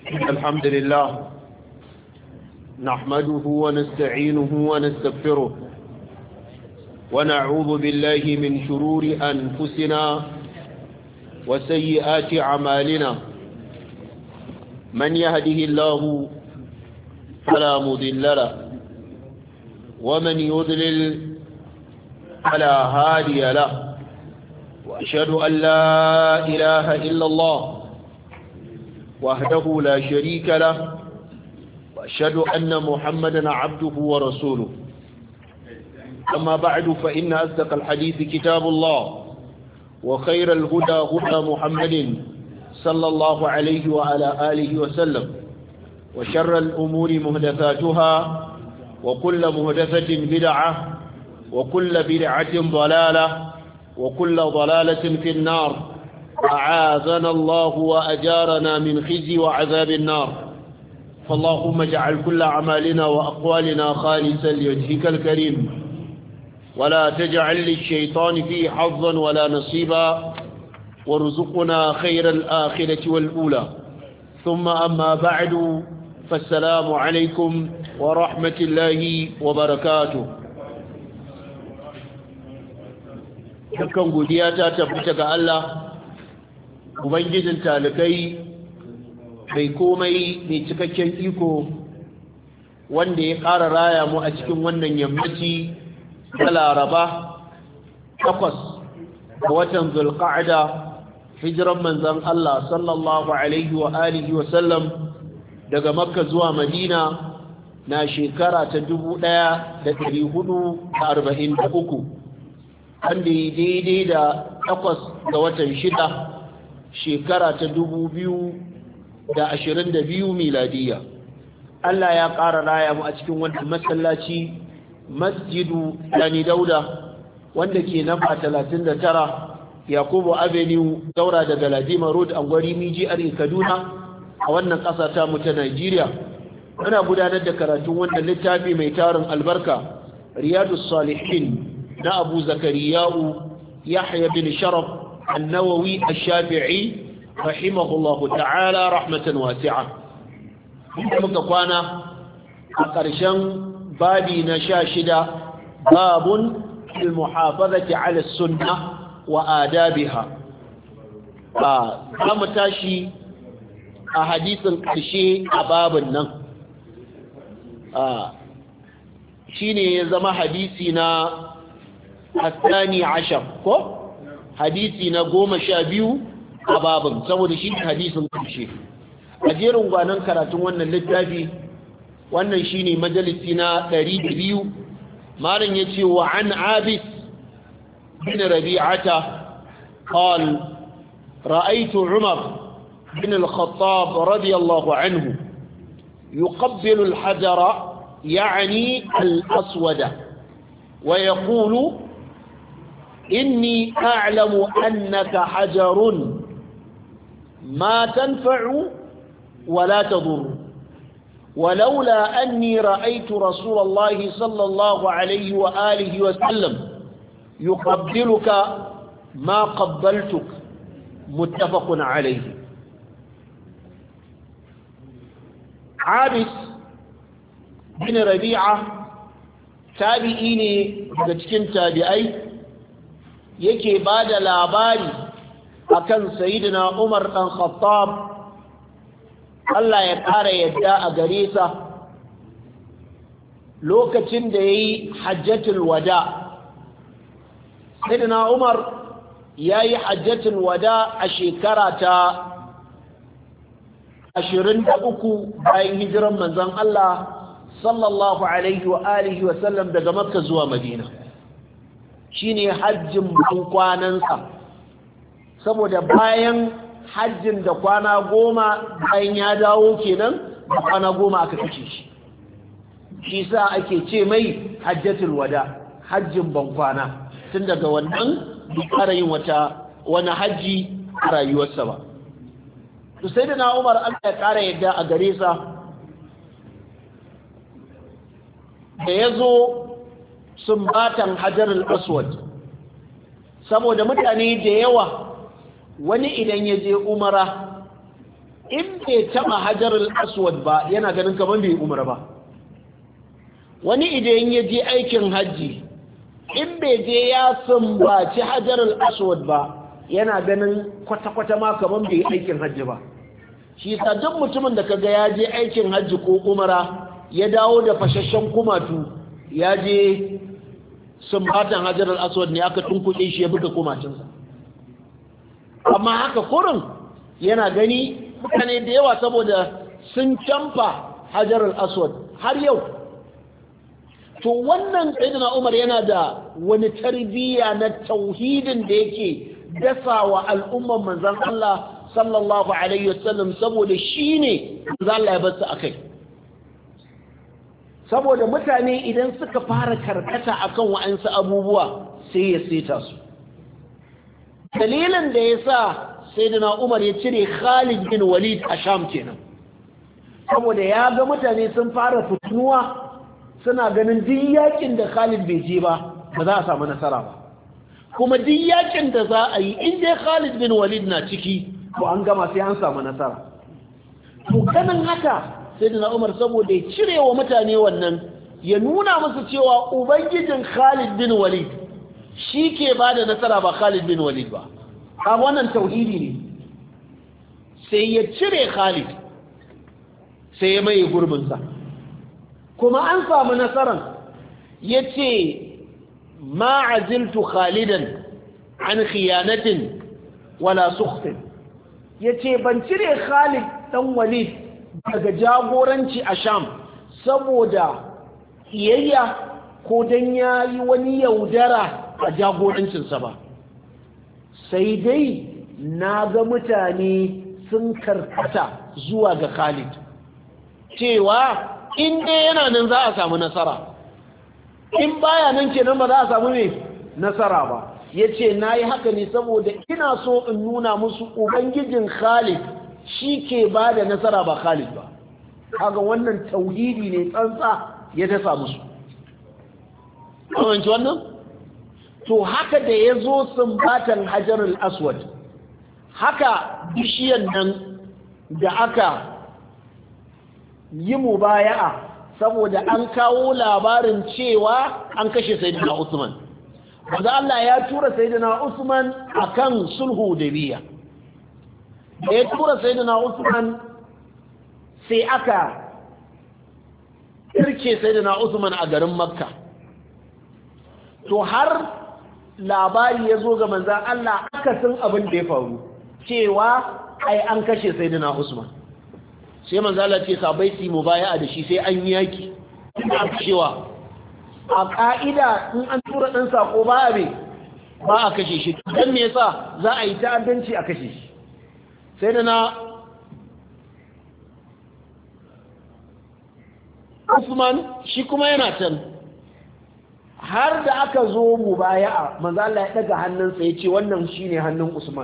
الحمد لله نحمده ونستعينه ونستغفره ونعوذ بالله من شرور أنفسنا وسيئات أعمالنا من يهده الله فلا مضل له ومن يضلل فلا هادي له وأشهد أن لا إله إلا الله وحده لا شريك له وأشهد أن محمدا عبده ورسوله أما بعد فإن أصدق الحديث كتاب الله وخير الهدى هدى محمد صلى الله عليه وعلى آله وسلم وشر الأمور مهدثاتها وكل مهدثة بدعة وكل بدعة ضلالة وكل ضلالة في النار أعاذنا الله وأجارنا من خزي وعذاب النار فاللهم اجعل كل أعمالنا وأقوالنا خالصا لوجهك الكريم ولا تجعل للشيطان فيه حظا ولا نصيبا وارزقنا خير الآخرة والأولى ثم أما بعد فالسلام عليكم ورحمة الله وبركاته dukkan godiya ta tabbata ga Allah ubangijin talikai mai komai mai cikakken iko wanda ya ƙara raya mu a cikin wannan yammaci ta Laraba 8 ga watan Zulqa'da hijiran manzon Allah sallallahu alaihi wa alihi wa sallam daga Makka zuwa Madina na shekara ta 1443 wanda ya daidai da 8 ga watan 6 shekara ta 2022 miladiya. Allah ya ƙara raya mu a cikin wannan masallaci masjidu Dani Dauda wanda ke namba 39 Yakubu Avenue daura daga Ladima Road Angwari Miji Ari Kaduna a wannan ƙasa ta mu ta Najeriya. Muna gudanar da karatun wannan littafi mai tarin albarka Riyadus Salihin na Abu Zakariya'u Yahya bin Sharaf An-Nawawi Ash-Shafi'i rahimahullahu ta'ala rahmatan wasi'a. Muka kwana a ƙarshen babi na 16 babun fil muhafazati 'ala as-sunnah wa adabiha. Za mu tashi a hadisin ƙarshe a babin nan. Shine ya zama hadisi na الثاني عشر ko hadisi na 12 a babin saboda shi hadisin karshe a jerin gwanan karatun wannan littafi wannan shine majalisi na 102 malam yace wa an abis bin rabi'ata qal ra'aytu umar bin al-khattab radiyallahu anhu yuqabbilu al-hajara يعني الأسود ويقول إني أعلم أنك حجر ما تنفع ولا تضر ولولا أني رأيت رسول الله صلى الله عليه وآله وسلم يقبلك ما قبلتك متفق عليه. عابس بن ربيعة tabi'i ne daga cikin tabi'ai yake ba da labari akan sayyidina Umar dan Khattab Allah ya ƙara yadda a gare sa lokacin da yayi hajjatul wada. Sayyidina Umar yayi hajjatul wada a shekara ta 23 bayan hijiran manzon Allah sallallahu alaihi wa alihi wa sallam daga Makka zuwa Madina. Shine hajjin kwanansa saboda bayan hajjin da kwana 10 bayan ya dawo kenan da kwana 10 aka kace shi. Shi sa ake ce mai hajjatul wada, hajjin bankwana, tun daga wannan bai fara yin wani hajji a rayuwarsa ba. To sai da na Umar Allah ya kara yadda a gare sa da ya zo sumbatan hajar al-aswad saboda mutane da yawa wani idan ya je umara in bai taba hajarul aswad ba yana ganin kaman bai umra ba wani idan ya je aikin hajji in bai je ya sumbaci hajarul aswad ba yana ganin kwata-kwata ma kaman bai aikin hajji ba shi sa duk mutumin da kaga ya je aikin hajji ko umara ya dawo da fashashen kumatu ya je sumbatan hajarul aswad ne aka tunkuɗe shi ya buga kumacinsa amma haka kurin yana gani mutane da yawa saboda sun camfa hajarul aswad har yau to wannan sayyidina Umar yana da wani tarbiyya na tauhidin da yake dasawa al'umman manzon Allah sallallahu alaihi wasallam saboda shine manzon Allah ya bar su akai saboda mutane idan suka fara karkata akan wa'ansu abubuwa sai ya seta su dalilin da yasa sayyidina Umar ya cire Khalid bin Walid a Sham kenan saboda ya ga mutane sun fara fituwa suna ganin duk yakin da Khalid bai je ba ba za a samu nasara ba kuma duk yakin da za a yi in dai Khalid bin Walid na ciki to an gama sai an samu nasara to kanin haka sayyidina Umar saboda ya cire wa mutane wannan ya nuna musu cewa ubangijin Khalid bin Walid shi ke bada nasara ba Khalid bin Walid ba a wannan tauhidi ne sai ya cire Khalid sai ya mai gurbinsa kuma an samu nasaran ya ce ma'aziltu khalidan an khiyanatin wala sukhtin ya ce ban cire Khalid dan Walid daga jagoranci a Sham saboda kiyayya ko dan yayi wani yaudara a jagorancinsa ba sai dai na ga mutane sun karkata zuwa ga Khalid cewa in dai yana nan za a samu nasara in baya nan kenan ba za a samu ne nasara ba yace nayi haka ne saboda ina so in nuna musu ubangijin Khalid shi ke bada nasara ba Khalid ba kaga wannan tauhidi ne tsantsa ya dasa musu kawanci wannan to haka da yazo sumbatan hajarul aswad haka bishiyan nan da aka yi mubaya'a saboda an kawo labarin cewa an kashe sayyidina Usman wanda Allah ya tura sayyidina Usman akan sulhu Hudaybiya da ya tura sayyidina Usman sai aka kirke sayyidina Usman a garin Makka to har labari ya zo ga manzon Allah akasin abin da ya faru cewa ai an kashe sayyidina Usman sai manzo Allah ce sabai su mubaya'a da shi sai an yi yaki ina cewa a ka'ida in an tura dan sako ba a kashe shi dan me yasa za a yi ta'addanci a kashe shi sai da na Usman shi kuma yana can har da aka zo mubaya'a manzo Allah ya daga hannunsa ya ce wannan shine hannun Usman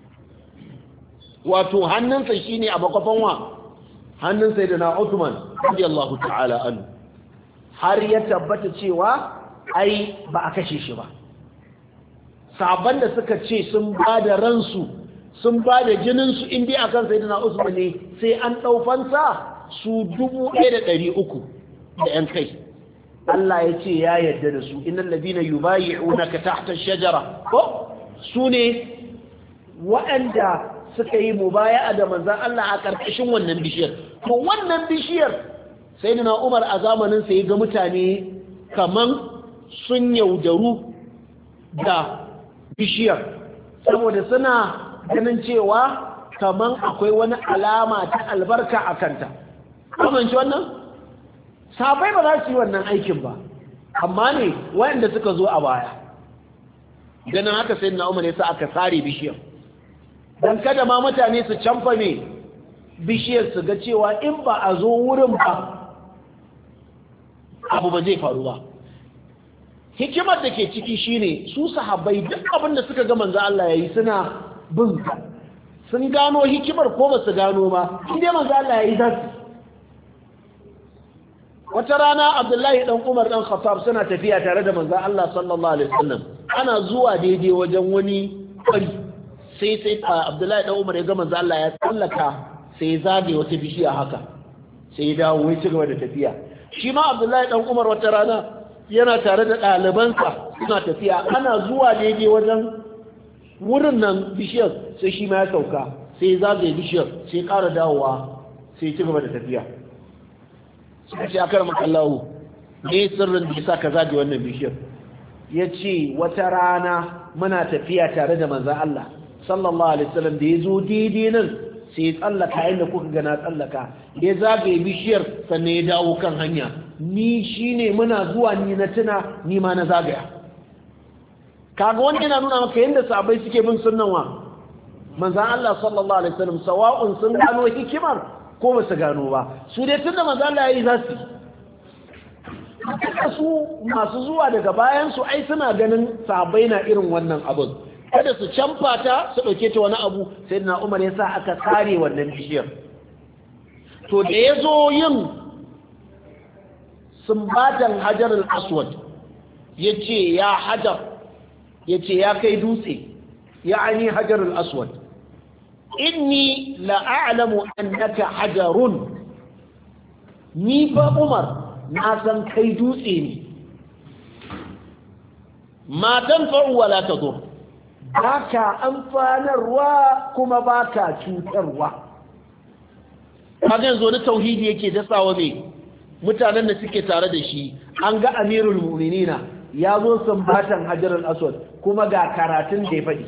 wato hannunsa shine a bakofan wa hannun sayyidina Uthman radiyallahu ta'ala anhu har ya tabbata cewa ai ba a kashe shi ba sahabban da suka ce sun bada ransu sun bada jinin su indai akan sayyidina Uthman ne sai an daufansa su 1300 da yan kai Allah ya ce ya yarda da su innal ladina yubayyi'unaka tahta ash-shajara ko sune waɗanda suka yi mubaya'a da manzon Allah a ƙarƙashin wannan bishiyar to wannan bishiyar sayyidina Umar a zamanin sa ya ga mutane kaman sun yaudaru da bishiyar saboda suna ganin cewa kaman akwai wani alama ta albarka a kanta kamanci wannan sabai ba za su yi wannan aikin ba amma ne wayanda suka zo a baya ganin haka sayyidina Umar ya sa aka sare bishiyar don kada ma mutane su canfa ne bishiyar su ga cewa in ba a zo wurin ba abu ba zai faru ba hikimar da ke ciki shine su sahabbai duk abin da suka ga manzo Allah yayi suna bin sun gano hikimar ko ba su gano ba inda manzo Allah yayi zasu wata rana Abdullahi dan Umar dan Khattab suna tafiya tare da manzo Allah sallallahu alaihi wasallam ana zuwa daidai wajen wani kwari sai Abdullahi dan Umar ya ga manzo Allah ya tsallaka sai zagaye wata bishiya haka sai ya dawo ya ci gaba da tafiya. Shi ma Abdullahi dan Umar wata rana yana tare da ɗalibansa suna tafiya, ana zuwa daidai wajen wurin nan bishiyar sai shi ma ya sauka sai ya zagaye bishiyar sai ya ƙara dawowa sai ya ci gaba da tafiya. Suka ce akar makallahu ne sirrin da yasa ka zagaye wannan bishiyar? Ya ce wata rana muna tafiya tare da manzan Allah sallallahu alaihi wasallam da ya zo daidai nan sai ya tsallaka inda kuka gana tsallaka, ya zagaye bishiyar sannan ya dawo kan hanya. Ni shine muna zuwa ni na tuna ni ma na zagaya. Kaga wanda yana nuna maka yadda sahabbai suke bin sunnan wa manzan Allah sallallahu alaihi wasallam, sawa'un sun gano hikimar ko ba su gano ba, su dai tunda manzan Allah yayi za su masu zuwa daga bayan su ai suna ganin sahabbai na irin wannan abin, kada su canfa ta su dauke ta wani abu. Sai na Umar ya sa aka kare wannan bishiyar. To da ya zo yin sumbatan Hajar al-Aswad yace ya Hajar, yace ya kai dutse, ya'ani Hajar al-Aswad, inni la a'lamu annaka hajarun. Ni fa Umar na san kai dutse ne, ma tanfa'u wala tadur, baka amfanarwa kuma baka cutarwa. kaga yanzu wani tauhidi yake dasawa mai mutanen da suke tare da shi. An ga amirul mu'minina ya zo sumbatan hajarul aswad kuma ga karatun da ya faɗi,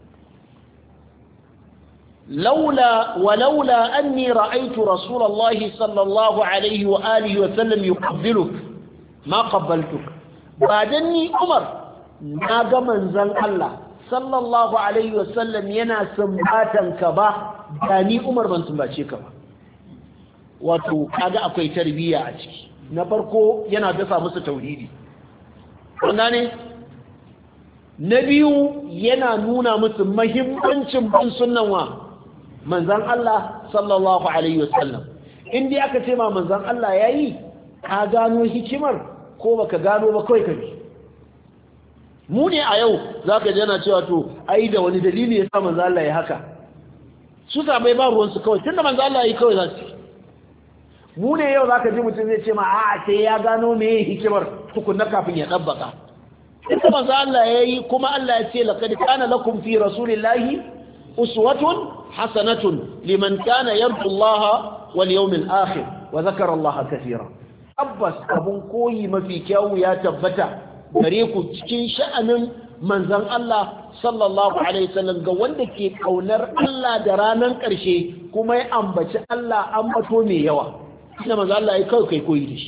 ولولا أني رأيت رسول الله صلى الله عليه وآله وسلم يقبلك ما قبلتك. بعدني عمر ناغا منزل الله صلى الله عليه وسلم ينا سنباتنك با داني عمر من سنباتشيك با. wato kaga akwai tarbiyya a ciki. Na farko yana dasa musu tauhidi, wanda ne na biyu yana nuna musu muhimmancin bin sunnan wa manzan Allah sallallahu alaihi wasallam. In dai aka ce ma manzan Allah yayi, ka gano hikimar ko baka gano ba kai kai. Mu ne a yau zaka ji yana cewa to ai da wani dalili yasa manzan Allah ya haka. Su sabai ba ruwan su kawai tunda manzan Allah yayi kawai za su. Mu ne yau zaka ji mutum zai ce ma a'a sai ya gano meye hikimar tukunna kafin ya dabbaka. Ita manzan Allah yayi kuma Allah ya ce laqad kana lakum fi rasulillahi uswatun hasanatun liman kana yarju Allah wal yawmil akhir wa dhakara Allah kaseera. Tabbas abun koyi mafi kyau ya tabbata gare ku cikin sha'anin manzon Allah sallallahu alaihi wasallam ga wanda ke kaunar Allah da ranan karshe kuma ya ambaci Allah ambato mai yawa. Ina manzon Allah ya kai koyi da shi.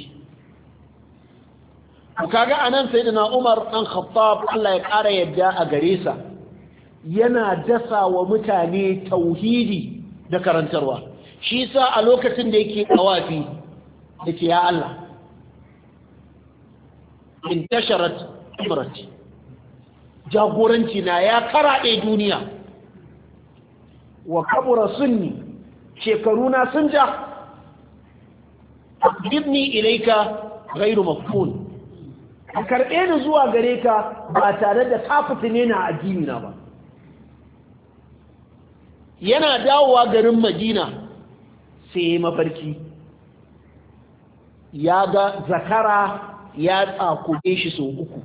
Kaga anan sayyidina Umar dan Khattab Allah ya kara yadda a gare sa yana dasa wa mutane tauhidi da karantarwa. Shi sa a lokacin da yake tawafi yake ya Allah intasharat imrati, jagoranci na ya karaɗe duniya, wa kabura sunni, shekaruna sun ja, aqbidni ilayka ghayru mafhun, ka karɓe ni zuwa gare ka ba tare da ka fitine na addini na ba. Yana dawowa garin Madina sai mafarki ya ga zakara ya tsakube shi sau uku,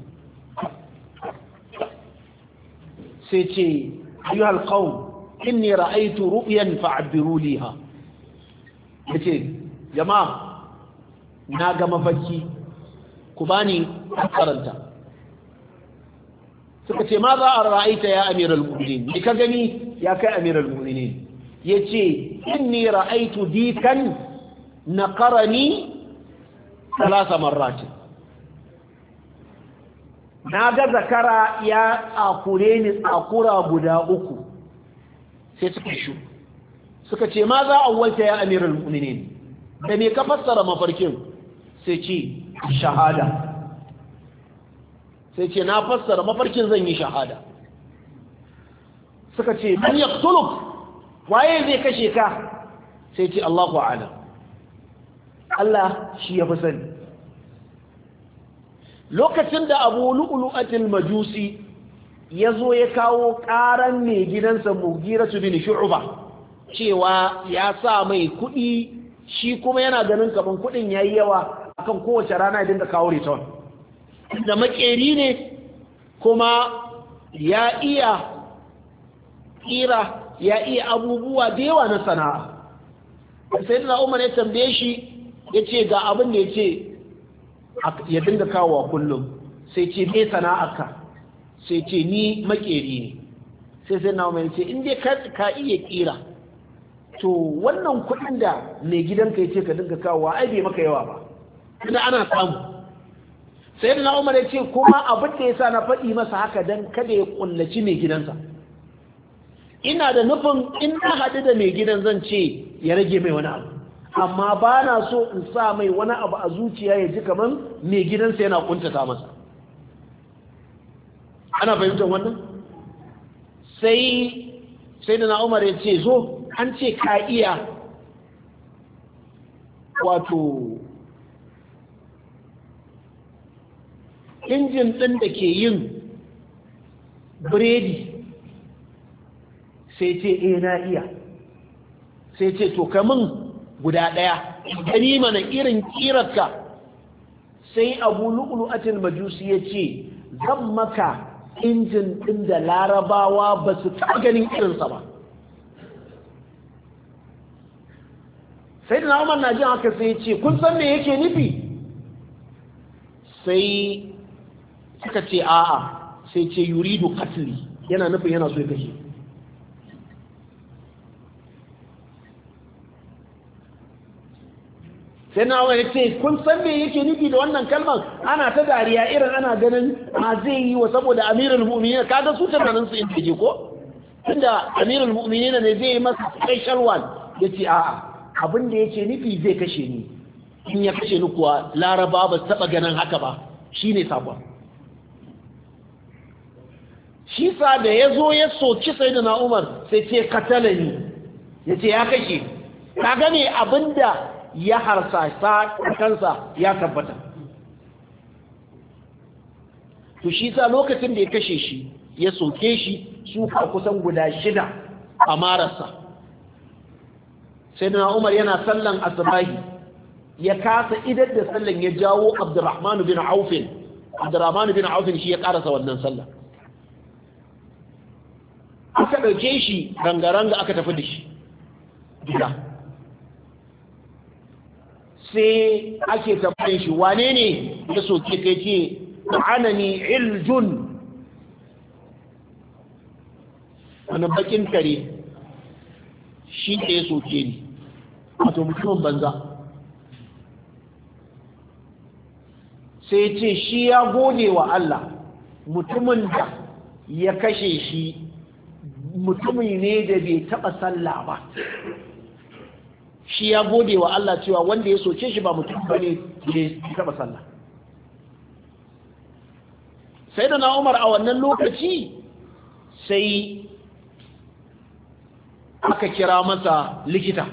sai ce ayyuhal qawm inni ra'aytu ru'yan fa'abbiru liha. Yace jama'a na ga mafarki ku bani karanta. Suka ce ma za a ra'aita ya amiral mu'minin, ni ka gani ya kai amiral mu'minin? Yace inni ra'aytu dikan naqarani 3 marrat, na ga zakara ya tsakure ni tsakura guda 3. Sai suka shu suka ce ma za a walta ya amiral mu'minin, da me ka fassara mafarkin? Sai ce shahada. Sai ce na fassara mafarkin zan yi shahada. Suka ce man yaqtuluk, waye zai kashe ka? Sai ce Allahu a'lam, Allah shi ya fi sani. Lokacin da Abu Lu'lu'atil Majusi ya zo ya kawo ƙaran mai gidansa Mughiratu bin Shu'ba cewa ya sa mai kuɗi shi kuma yana ganin kaman kuɗin yayi yawa akan kowace rana ya dinga kawo return da makeri ne kuma ya iya kira ya iya abubuwa da yawa na sana'a sai da Umar ya tambaye shi ya ce ga abin da ya ce ya dinga kawo kullum sai ce me sana'arka sai ce ni makeri ne sai na Umar ya ce in dai ka iya kira to wannan kuɗin da mai gidanka ya ce ka dinga kawo ai bai maka yawa ba kuma ana samu sai da Umar ya ce kuma abin da ya sa na faɗi masa haka dan kada ya kullaci mai gidansa ina da nufin in na haɗu da mai gidan zan ce ya rage mai wani abu amma ba na so in sa mai wani abu a zuciya ya ji kamar mai gidansa yana kuntata masa ana fahimtar wannan sai da na Umar ya ce zo an ce ka iya wato injin ɗin da ke yin biredi sai ce na iya sai ce to kamun guda ɗaya gani mana irin kirarka sai Abu Lu'lu'atul Majusi ya ce zan maka injin ɗin da larabawa ba su taɓa ganin irinsa ba sai da na Umar na jin haka sai ya ce kun san me yake nufi sai suka ce a'a sai ce yuridu qatli yana nufin yana so ya kashe sai na wani ce kun san me yake nufi da wannan kalmar ana ta dariya irin ana ganin ma zai yi wa saboda amirul mu'minin kaga su tunanin su inda ke ko tunda amirul mu'minin ne zai yi masa special one yace a'a abin da yake nufi zai kashe ni in ya kashe ni kuwa laraba ba su taba ganin haka ba shine sabon shi sa da ya zo ya soki sayyidina Umar sai ce katalani yace ya kashe ka gane abinda ya harsasa kansa ya tabbata to shi sa lokacin da ya kashe shi ya soke shi su kusan guda 6 a marasa sayyidina Umar yana sallan asbahi ya kasa idar da sallan ya jawo Abdurrahman bin Auf shi ya karasa wannan sallah aka dauke shi rangaranga aka tafi da shi gida sai ake tambayin shi wane ne ya soke kai ce anani iljun wani bakin kare shi ne ya soke ni wato mutumin banza sai ce shi ya gode wa Allah mutumin da ya kashe shi mutumi ne da bai taba sallah ba shi ya gode wa Allah cewa wanda ya soke shi ba mutum bane da ya taba sallah sai da na Umar a wannan lokaci sai aka kira masa likita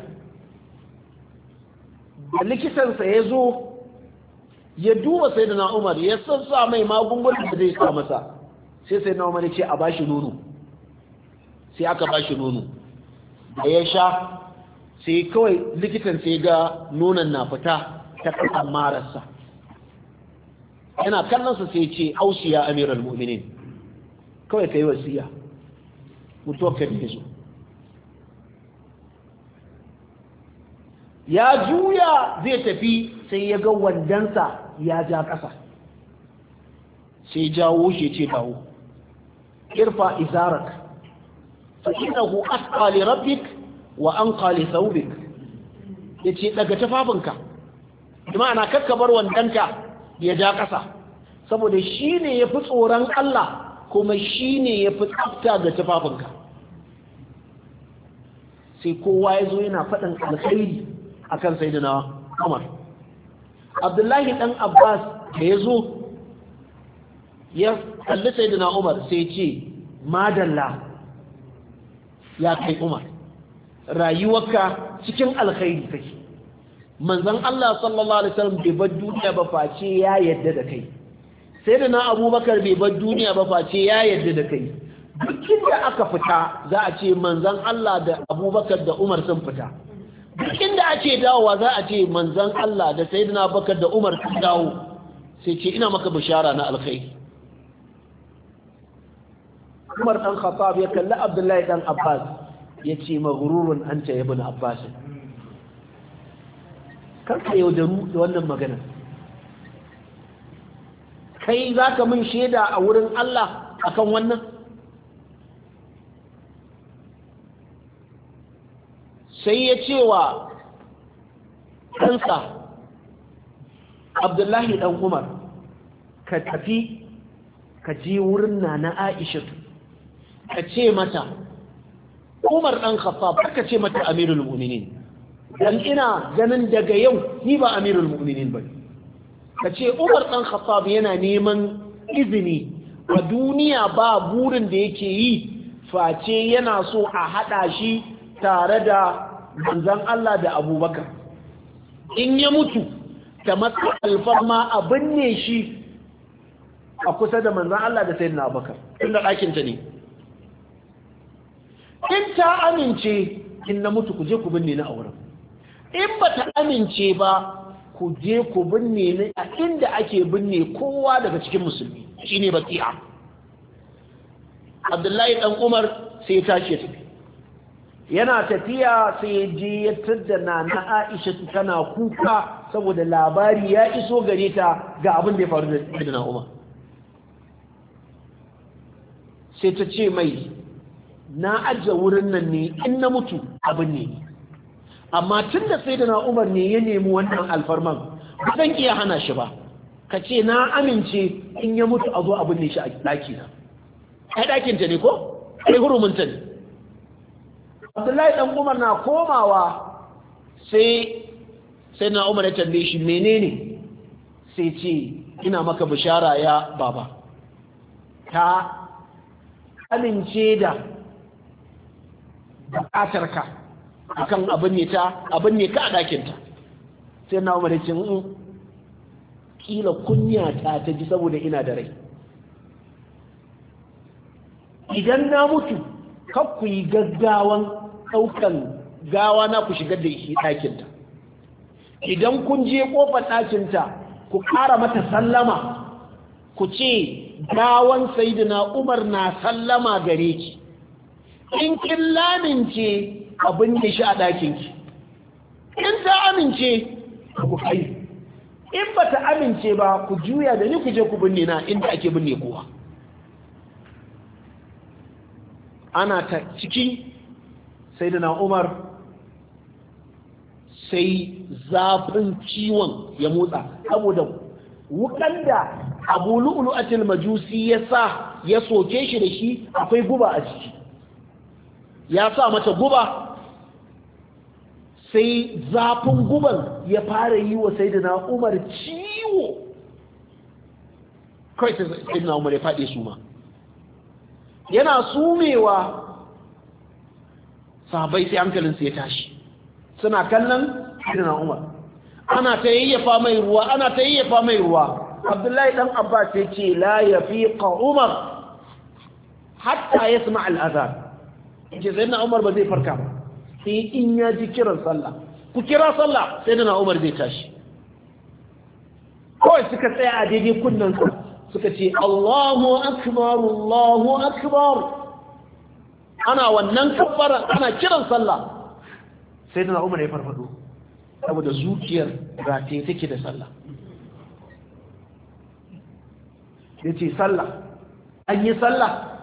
da likitansa ya zo ya duba sai da na Umar ya sassa mai magungunan da zai sa masa sai na Umar ya ce a bashi nono sai aka bashi nono da ya sha sai kawai likitan sai ga nonon na fita ta kasan mararsa yana kallonsa sai ce ausiya amiral mu'minin kawai ka yi wasiya mutuwar ka ne zo ya juya zai tafi sai ya ga wandansa ya ja ƙasa sai jawo shi ce dawo irfa izarak fa innahu asqa li rabbik wa anqa li thawbik yace daga tafafinka ma'ana kakkabar wandanka ya ja ƙasa saboda shine yafi tsoron Allah kuma shine yafi tsafta ga tafafinka sai kowa yazo yana faɗin alkhairi akan sayyidina Umar Abdullahi dan Abbas da yazo ya kalli sayyidina Umar sai ce madalla ya kai Umar rayuwarka cikin alkhairi take manzon Allah sallallahu alaihi wasallam bai bar duniya ba face ya yadda da kai sayyidina Abubakar bai bar duniya ba face ya yadda da kai duk da aka fita za a ce manzon Allah da Abubakar da Umar sun fita duk inda ake dawowa za a ce manzon Allah da Sayyidina Abubakar da Umar sun dawo sai ce ina maka bishara na alkhairi. Umar dan Khattab ya kalli Abdullahi dan Abbas ya ce maghrurun anta ya ibn Abbas, karka yaudaru da wannan magana, kai zaka min shaida a wurin Allah akan wannan? Sai ya ce wa ɗansa Abdullahi dan Umar, ka tafi ka je wurin na Aisha ka ce mata Umar dan Khattab, ka ce mata Amirul Mu'minin, dan ina ganin daga yau ni ba Amirul Mu'minin ba. Ka ce Umar dan Khattab yana neman izini a duniya, ba burin da yake yi face yana so a hada shi tare da manzon Allah da Abubakar, in ya mutu ta matsa alfarma a binne shi a kusa da manzon Allah da Sayyidina Abubakar, tunda ɗakinta ne. In ta amince in na mutu ku je ku binne ni a wurin, in ba ta amince ba ku je ku binne ni a inda ake binne kowa daga cikin musulmi, shine baqi'a. Abdullahi dan Umar sai ya tashi ya tafi, yana tafiya sai ya je ya taddana na Aisha tana kuka saboda labari ya iso gare ta ga abin da ya faru da Sayyidina Umar. Sai ta ce mai, na ajiye wurin nan ne in na mutu abin ne, amma tun da Sayyidina Umar ne ya nemi wannan alfarman ba zan iya hana shi ba, ka ce na amince in ya mutu a zo abin ne shi a ɗakina. ai ɗakinta ne ko? ai hurumunta ne. Abdullahi ɗan Umar na komawa sai na Umar ya tambaye shi menene, sai ce ina maka bishara ya baba, ta amince da bukatarka akan abin ne ka a ɗakinta. Sai na Umar ya ce kila kunya ta ji saboda ina da rai, idan na mutu kar ku yi gaggawan ɗaukan gawa na ku shigar da shi ɗakinta, idan kun je ƙofar ɗakinta ku ƙara mata sallama ku ce gawan Sayyidina Umar na sallama gare ki, in kin lamince abin da shi a ɗakinki, in ta amince ku kai, in ba ta amince ba ku juya da ni ku je ku binne na inda ake binne kowa. Ana ta ciki Sayyidina Umar sai zafin ciwon ya motsa, saboda wukan da Abu Lu'lu'atul Majusi ya sa ya soke shi da shi akwai guba a ciki, ya sa mata guba, sai zafin guban ya fara yi wa Sayyidina Umar ciwo, kai Sayyidina Umar ya faɗe su ma, yana sumewa sahabbai sai hankalinsu ya tashi, suna kallon Sayyidina Umar, ana ta yayyafa mai ruwa. Abdullahi dan Abbas ya ce la yafiqa Umar hatta yasma al-adhan, yace Sayyidina Umar ba zai farka ba sai in ya ji kiran sallah, ku kira sallah Sayyidina Umar zai tashi. Kawai suka tsaya a daidai kunnen su suka ce Allahu akbar Allahu akbar, ana wannan kabbara ana kiran sallah Sayyidina Umar ya farfado saboda zuciyar rataye take da sallah. Ya ce sallah, an yi sallah,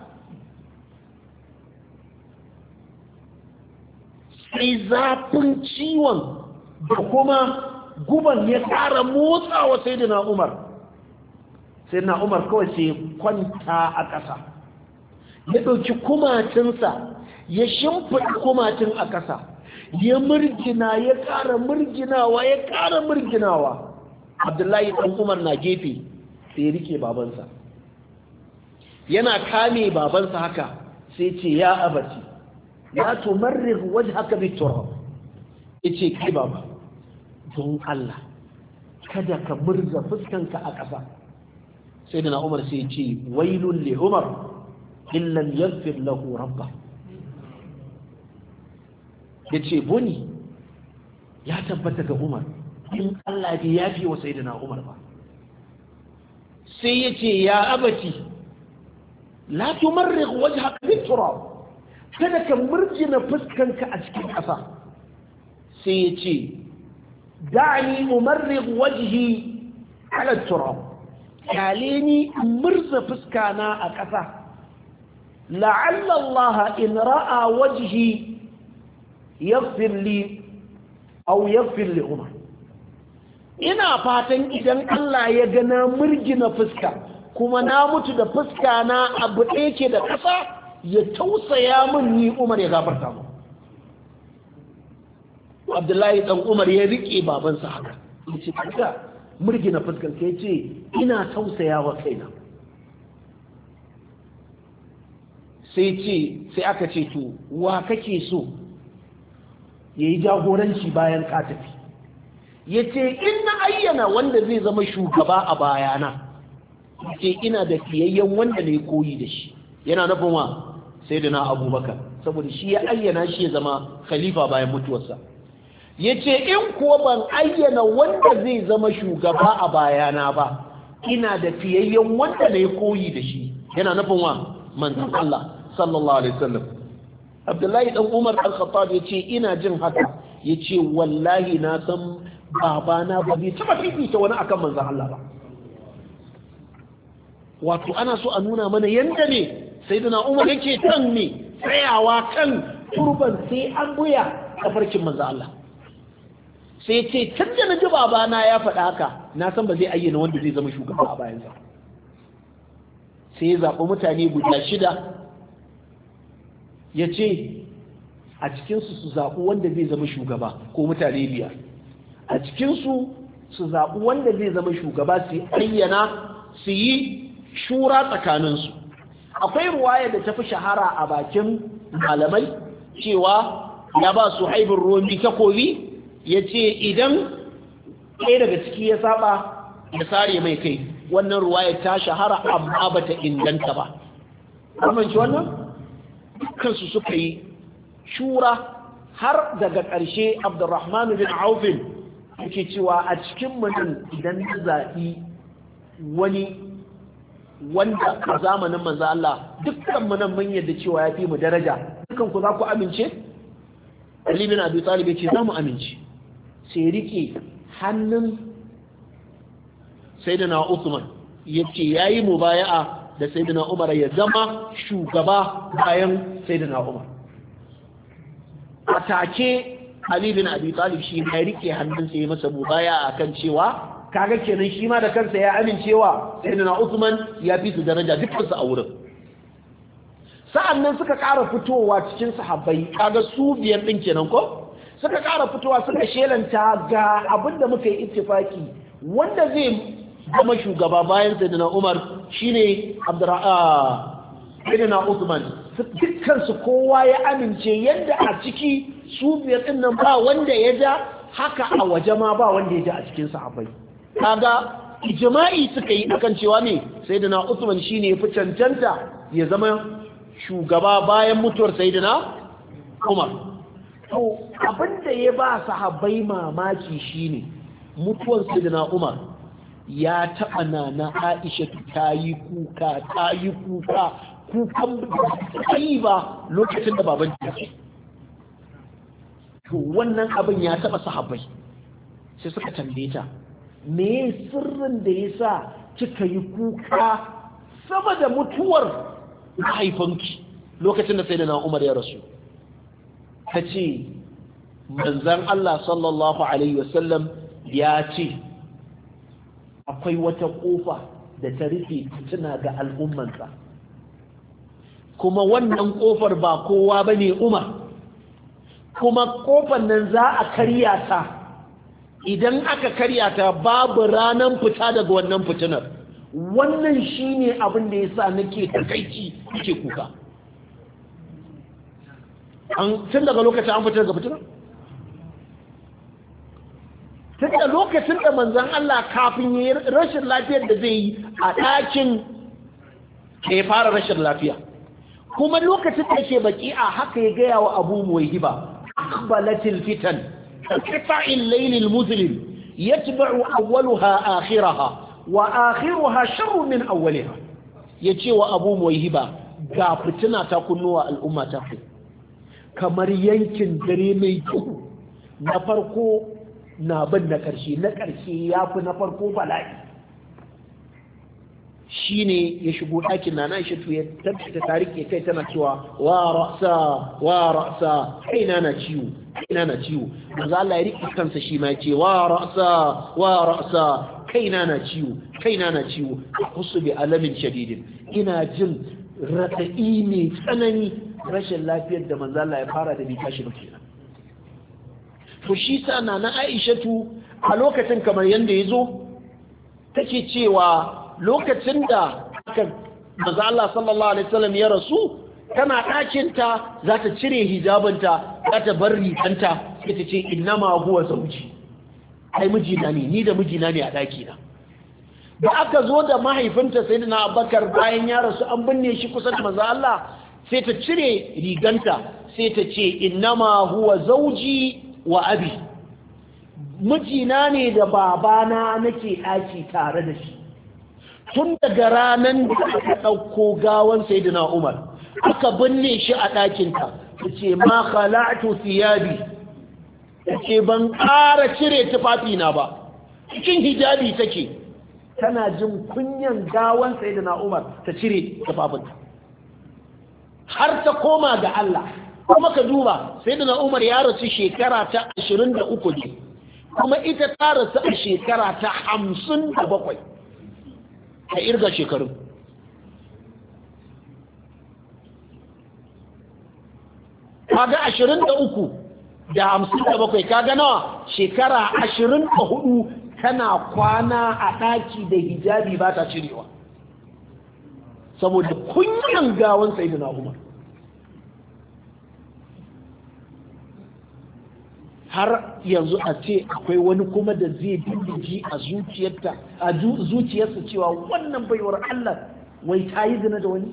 sai zafin ciwon da kuma guban ya ƙara motsawa Sayyidina Umar. Sayyidina Umar kawai sai kwanta a ƙasa, ya ɗauki kumatinsa ya shimfiɗa kumatin a ƙasa, ya murgina ya ƙara murginawa. Abdullahi ɗan Umar na gefe sai rike babansa, yana kame babansa haka sai ce ya abati la tumarrir wajhaka biturab, yace kai baba don Allah kada ka murza fuskanka a ƙasa. Sayyidina Umar sai ce wailul li Umar illa yaghfir lahu rabbah yace buni ya tabbata ga Umar in Allah bai yafi wa sayyidina Umar ba sai yace ya abati la tumarrig wajhaka bit-turab kada ka murjina fuskanka a cikin ƙasa sai yace da'ni umarrig wajhi ala turab kaleni murza fuskana a ƙasa la'alla Allah in ra'a wajhi yaghfir li aw yaghfir li Umar ina fatan idan Allah ya ga na murgina fuska kuma na mutu da fuska na abu ɗaya da ƙasa ya tausaya min ni Umar ya gafarta mu Abdullahi dan Umar ya rike babansa haka yace kaga murgina fuskar ka yace ina tausayawa kaina sai aka ce to wa kake so yayi jagoranci bayan ka tafi yace in na ayyana wanda zai zama shugaba a bayana yace ina da kiyayyen wanda ne koyi da shi yana nufin wa sayyidina Abubakar saboda shi ya ayyana shi ya zama khalifa bayan mutuwarsa yace in kuwa ban ayyana wanda zai zama shugaba a bayana ba ina da fiyayyen wanda ne koyi da shi yana nufin wa manzon Allah sallallahu alaihi wasallam Abdullahi dan Umar al-Khattab yace ina jin haka yace wallahi na san babana ba zai taba fifita wani akan manzon Allah ba wato ana so a nuna mana yanda ne sayyidina Umar yake kan ne tsayawa kan turban sai an buya kafarkin manzon Allah sai ce tun da na ji babana ya faɗa haka na san ba zai ayyana wanda zai zama shugaba a bayansa sai ya zaɓi mutane guda 6 ya ce a cikinsu su zaɓi wanda zai zama shugaba ko mutane 5 a cikinsu su zaɓi wanda zai zama shugaba su ayyana su yi shura tsakaninsu akwai ruwaya da ta fi shahara a bakin malamai cewa ya ba su haibin romi takobi ya ce idan ɗaya daga ciki ya saba ya sare mai kai wannan ruwaya ta shahara amma ba ta inganta ba amince wannan dukkansu suka yi shura har daga ƙarshe Abdurrahman bin Aufin yake cewa a cikin mutum idan na zaɓi wani wanda a zamanin manzo Allah dukkan mu nan mun yadda cewa ya fi mu daraja dukkan ku za ku amince Ali bin Abi Talib ya ce za mu amince sai rike hannun sayyidina Uthman yace yayi mubaya'a da sayyidina Umar ya zama shugaba bayan sayyidina Umar atake Ali bin Abi Talib shi ya rike hannun sai masa mubaya'a akan cewa kaga kenan shi ma da kansa ya amincewa sayyidina Uthman ya fi su daraja dukkan su a wurin sa'annan suka ƙara fitowa cikin sahabbai kaga su biyar din kenan ko suka ƙara fitowa suka shelanta ga abinda muka yi ittifaki wanda zai zama shugaba bayan sayyidina Umar shine sayyidina Uthman dukkan su kowa ya amince yadda a ciki su biyar din nan ba wanda ya ja haka a waje ma ba wanda ya ja a cikin sahabbai kaga ijma'i suka yi akan cewa ne sayyidina Uthman shine ya fi cancanta ya zama shugaba bayan mutuwar sayyidina Umar to abinda ya ba sahabbai mamaki shine mutuwar sayyidina Umar ya taba na Aisha ta yi kukan kai ba lokacin da baban ta ce to wannan abin ya taba sahabbai sai suka tambaye ta me sirrin da yasa kika yi kuka saboda mutuwar mahaifanki lokacin da sayyidina Umar ya rasu ta ce manzan Allah sallallahu Alaihi wasallam ya ce akwai wata ƙofa da ta rufe tuna ga al'ummansa kuma wannan ƙofar ba kowa ba ne Umar kuma ƙofar nan za a karya ta idan aka karya ta babu ranar fita daga wannan fitinar wannan shine abin da ya sa nake takaici nake kuka tun daga lokacin an fita daga fitina tun da lokacin da manzan Allah kafin yi rashin lafiyar da zai yi a ɗakin da ya fara rashin lafiya kuma lokacin da yake baqi'a haka ya gaya wa Abu Muwayhiba aqbalatil fitan qita'il laylil muzlim yatba'u awwalaha akhiraha wa akhiruha sharrun min awwaliha yace wa Abu Muwayhiba ga fitina ta kunnuwa al'umma ta fi kamar yankin dare mai duhu na farko na bin na ƙarshe ya fi na farko bala'i shi ne ya shigo ɗakin na na shi ya tattata tarike kai tana cewa wa ra'sa kaina na ciwo manzo Allah ya riƙe kansa shi ma ce wa ra'sa kaina na ciwo kusu bi alamin shadidin ina jin raɗaɗi mai tsanani rashin lafiyar da manzo Allah ya fara da bi tashi ba kenan to shi sa na Aishatu a lokacin kamar yanda yazo take cewa lokacin da manzo Allah sallallahu alaihi wasallam ya rasu tana ɗakin ta za ta cire hijabinta za ta bar riganta sai ta ce innama huwa zawji ai mijina ne ni da mijina ne a ɗaki na da aka zo da mahaifinta sayyidina Abubakar bayan ya rasu an binne shi kusa da manzo Allah sai ta cire riganta sai ta ce innama huwa zawji wa abi mijina ne da babana nake ɗaki tare da shi tun daga ranar da aka ɗauko gawan sayyidina Umar aka binne shi a ɗakinta ta ce ma khala'tu thiyabi ta ce ban ƙara cire tufafina ba cikin hijabi take tana jin kunyan gawan sayyidina Umar ta cire tufafinta har ta koma ga Allah kuma ka duba sayyidina Umar ya rasu shekara ta 23 ne kuma ita ta rasu a shekara ta 57 ta irga shekarun kaga 23 da 57 kaga nawa shekara 24 tana kwana a ɗaki da hijabi ba ta cirewa saboda kunyan gawan sayyidina Umar har yanzu a ce akwai wani kuma da zai ji a zuciyarsa cewa wannan baiwar Allah wai ta yi zina da wani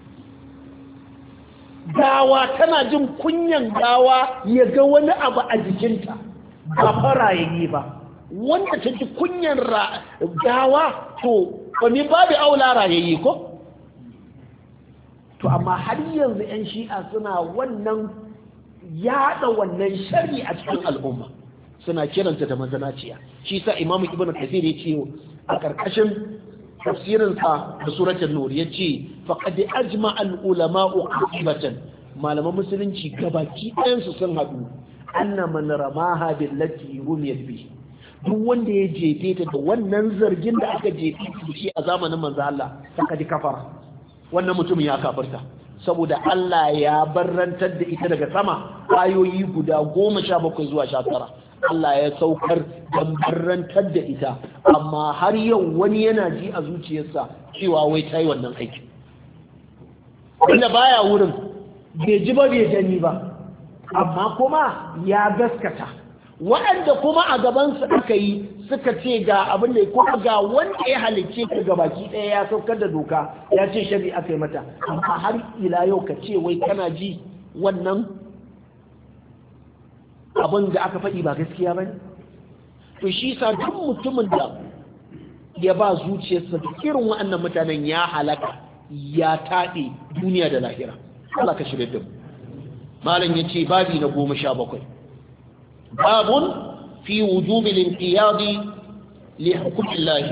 gawa tana jin kunyan gawa ya ga wani abu a jikinta ba faraye ba wanda ta ji kunyan gawa to wani babu aula rayayye ko to amma har yanzu 'yan shi'a suna wannan yada wannan shari a cikin al'umma suna kiranta da mazanaciya shi sa imamu ibn kathir ya ce a karkashin tafsirinsa da suratul nur ya ce faqad ajma al ulama'u qatibatan malaman musulunci gabaki ɗayan su sun haɗu anna man ramaha billati rumiyat bi duk wanda ya jefe ta da wannan zargin da aka jefe shi a zamanin manzo Allah faqad kafara wannan mutum ya kafirta saboda Allah ya barrantar da ita daga sama ayoyi guda 17 zuwa 19 Allah ya saukar don barrantar da ita amma har yau wani yana ji a zuciyarsa cewa wai ta yi wannan aiki wanda baya wurin bai ji ba bai gani ba amma kuma ya gaskata waɗanda kuma a gabansu aka yi suka ce ga abin da kuma ga wanda ya halicce ka gabaki ɗaya ya saukar da doka ya ce shari'a kai mata amma har ila yau ka ce wai kana ji wannan abin da aka faɗi ba gaskiya ba ne to shi sa duk mutumin da ya ba zuciyarsa da irin waɗannan mutanen ya halaka ya taɗe duniya da lahira Allah ka shirya da mu malam ya ce babi na 17 babun في وجوب الانقياد لحكم الله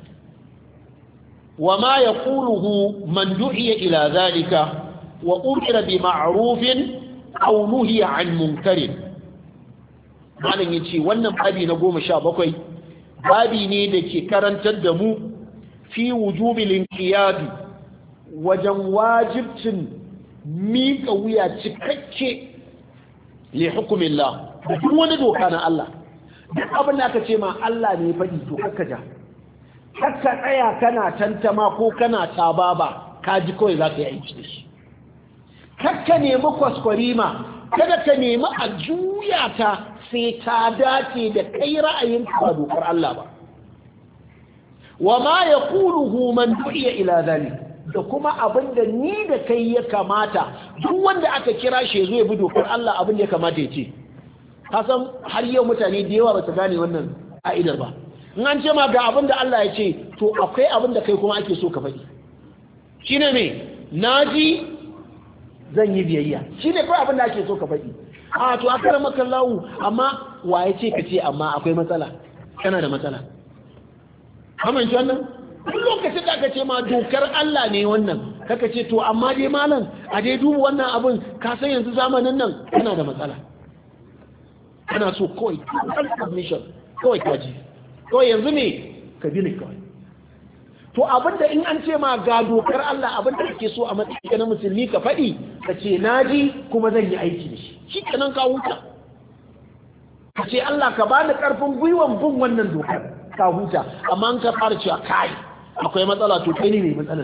وما يقوله من دعي إلى ذلك وأمر بمعروف أو نهي عن منكر malam yace wannan babi na 17 babi ne da ke karantar da mu fi wujubil inqiyad wajen wajibcin miƙa wuya cikakke li hukumillah duk wani doka na Allah duk abin da aka ce ma Allah ne faɗi to kakka ja kakka tsaya kana tantama ko kana tababa ka ji kawai za ka yi aiki da shi kakka nemi kwaskwarima kada ka nemi a juya ta sai ta dace da kai ra'ayinka ba dokar Allah ba wa ma yaquluhu man du'iya ila dhalik da kuma abin da ni da kai ya kamata duk wanda aka kira shi zo ya bi dokar Allah abin da ya kamata ya ce ka san har yau mutane da yawa ba su gane wannan ka'idar ba in an ce ma ga abin da Allah ya ce to akwai abin da kai kuma ake so ka faɗi shine me naji zan yi biyayya shine kai abin da ake so ka faɗi a to akara maka lawu amma waye ce ka ce amma akwai matsala kana da matsala amince wannan duk lokacin da aka ce ma dokar Allah ne wannan kaka ce to amma dai malam a dai duba wannan abin ka san yanzu zamanin nan kana da matsala ana so kawai submission kawai kaji kawai yanzu ne ka bi ni kawai to abinda in an ce ma ga dokar Allah abinda kake so a matsayin na musulmi ka faɗi ka ce naji kuma zan yi aiki da shi shi kenan ka huta ka ce Allah ka bani karfin gwiwan bin wannan dokar ka huta amma an ka fara cewa kai akwai matsala to kai ne mai matsalar